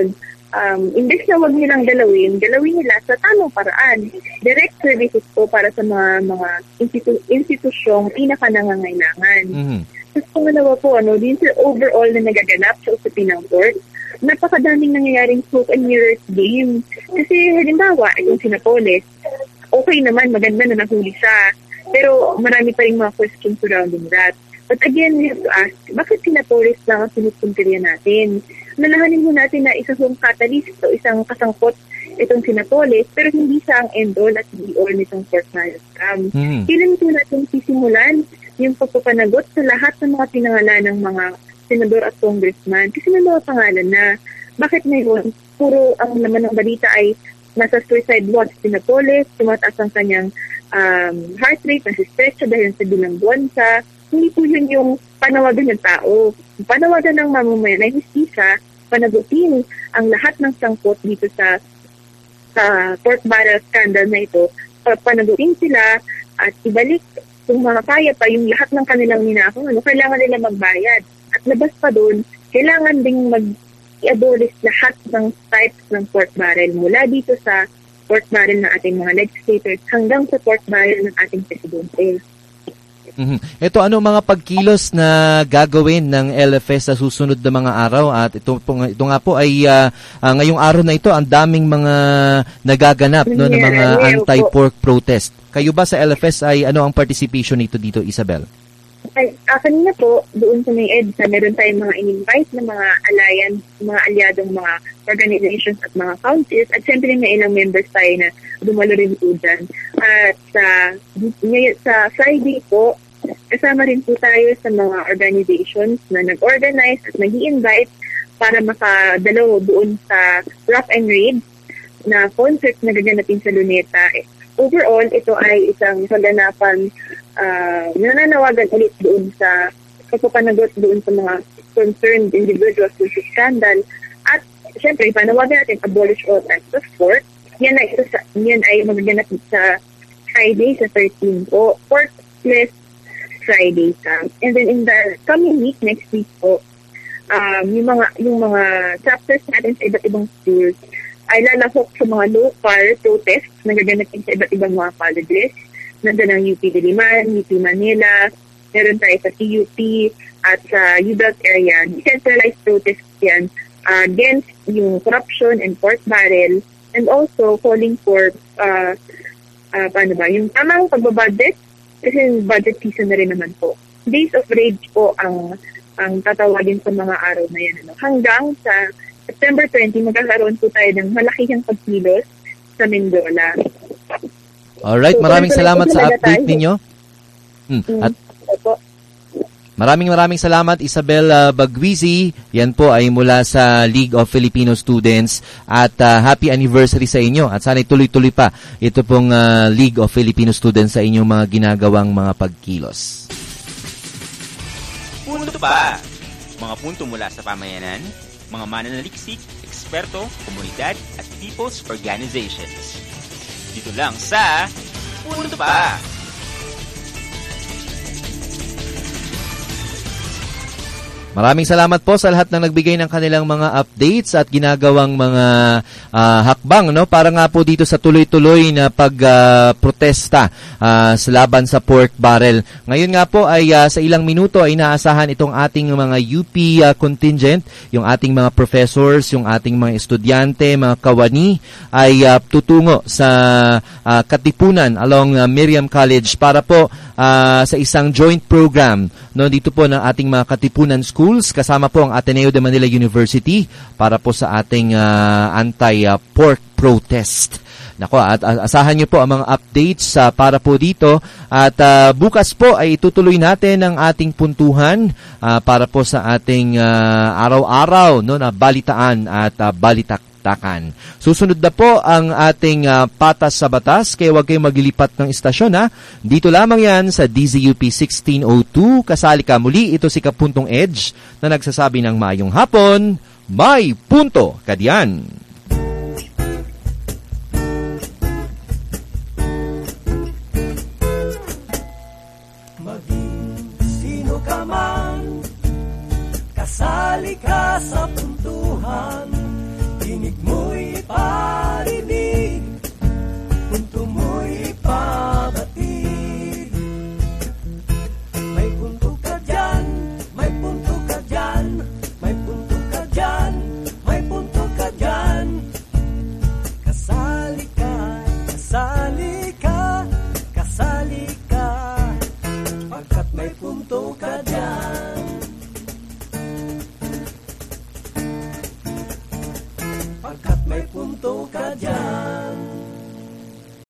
imbes na wag nilang galawin nila sa tamang paraan. Direct services po para sa mga institusyong pinaka-nangangailangan. Tapos pangalawa po, din sa overall na nagaganap sa usapin ng court, napakadaming nangyayaring smoke and mirrors game. Kasi halimbawa, itong Sinapolis, okay naman, maganda na nahuli siya. Pero marami pa rin mga questions surrounding that. But again, we have to ask, bakit Sinapolis lang ang sinusuntirya natin? Nalahanin mo natin na isang catalyst o isang kasangkot itong Sinapolis, pero hindi siya ang end-all at be-all nitong Fort Myers scam. Kailan po natin sisimulan yung pagpapanagot sa lahat ng mga pinangalan ng mga senador at congressman? Kasi may mga pangalan na. Bakit ngayon, puro ang laman ng balita ay nasa suicide watch Sinapolis, tumataas ang kanyang heart rate, nasistress siya dahil sa bilang buwan siya. Hindi po yun yung panawagan ng tao. Panawagan ng mamamayan ay hustisya, panagutin ang lahat ng sangkot dito sa pork barrel scandal na ito. Panagutin sila at ibalik kung makakaya pa yung lahat ng kanilang ninakaw, kailangan nila magbayad. At labas pa doon, kailangan ding i-abolish lahat ng types ng pork barrel mula dito sa pork barrel ng ating mga legislators hanggang sa pork barrel ng ating presidente. Ito, ano mga pagkilos na gagawin ng LFS sa susunod na mga araw? At ito nga po ay ngayong araw na ito, ang daming mga nagaganap ng mga anti-pork protest. Kayo ba sa LFS ay ano ang participation nito dito, Isabel? Kanina po, doon sa may EDSA, meron tayong mga in-invite na mga alliance, mga alyadong mga organizations at mga councils. At syempre may ilang members tayo na dumalo rin po dyan. At sa Friday po, kasama rin po tayo sa mga organizations na nag-organize at nag-i-invite para makadalaw doon sa Rock and Raid na concert na gaganapin sa Luneta. Overall, ito ay isang kaganapan nananawagan ulit doon sa pagpapanagot doon sa mga concerned individuals sa scandal. At syempre, panawagan natin abolish all types of pork. Yan ay magaganap sa Friday sa 13 po. Porkless Friday ka. And then in the coming week, next week po, yung mga chapters natin sa iba't ibang schools ay lalahok sa mga local protests na gaganapin sa iba't ibang mga colleges. Nandiyan ang UP Diliman, UP Manila, meron tayo sa CUP at sa UBELT area. Decentralized protests yan against yung corruption and pork barrel, and also calling for yung tamang pagbabudget kasi budget season na rin naman po. Days of Rage po ang tatawagin sa mga araw na yan. Hanggang sa September 20, magkakaroon po tayo ng malakihang pagkilos sa Mendola. Alright, maraming salamat sa update ninyo. At maraming salamat, Isabel Bagwizi. Yan po ay mula sa League of Filipino Students. At happy anniversary sa inyo. At sana tuloy-tuloy pa ito pong League of Filipino Students sa inyong mga ginagawang mga pagkilos. Punto pa! Mga punto mula sa pamayanan, mga mananaliksik, eksperto, komunidad at people's organizations. Dito lang sa Punto Pa! Maraming salamat po sa lahat ng nagbigay ng kanilang mga updates at ginagawang mga hakbang, no, para nga po dito sa tuloy-tuloy na pagprotesta sa laban sa pork barrel. Ngayon nga po ay sa ilang minuto ay inaasahan itong ating mga UP contingent, yung ating mga professors, yung ating mga estudyante, mga kawani ay tutungo sa Katipunan along Miriam College para po sa isang joint program, no, dito po ng ating mga Katipunan schools kasama po ang Ateneo de Manila University para po sa ating anti-pork protest. Nako, at asahan niyo po ang mga updates para po dito at bukas po ay itutuloy natin ang ating puntuhan para po sa ating araw-araw, no, na balitaan at balitaktakan. Susunod na po ang ating patas sa batas, kaya huwag kayong maglilipat ng istasyon, ha. Dito lamang yan sa DZUP 1602. Kasali ka muli, ito si Kapuntong Edge na nagsasabi ng maayong hapon, may punto ka diyan.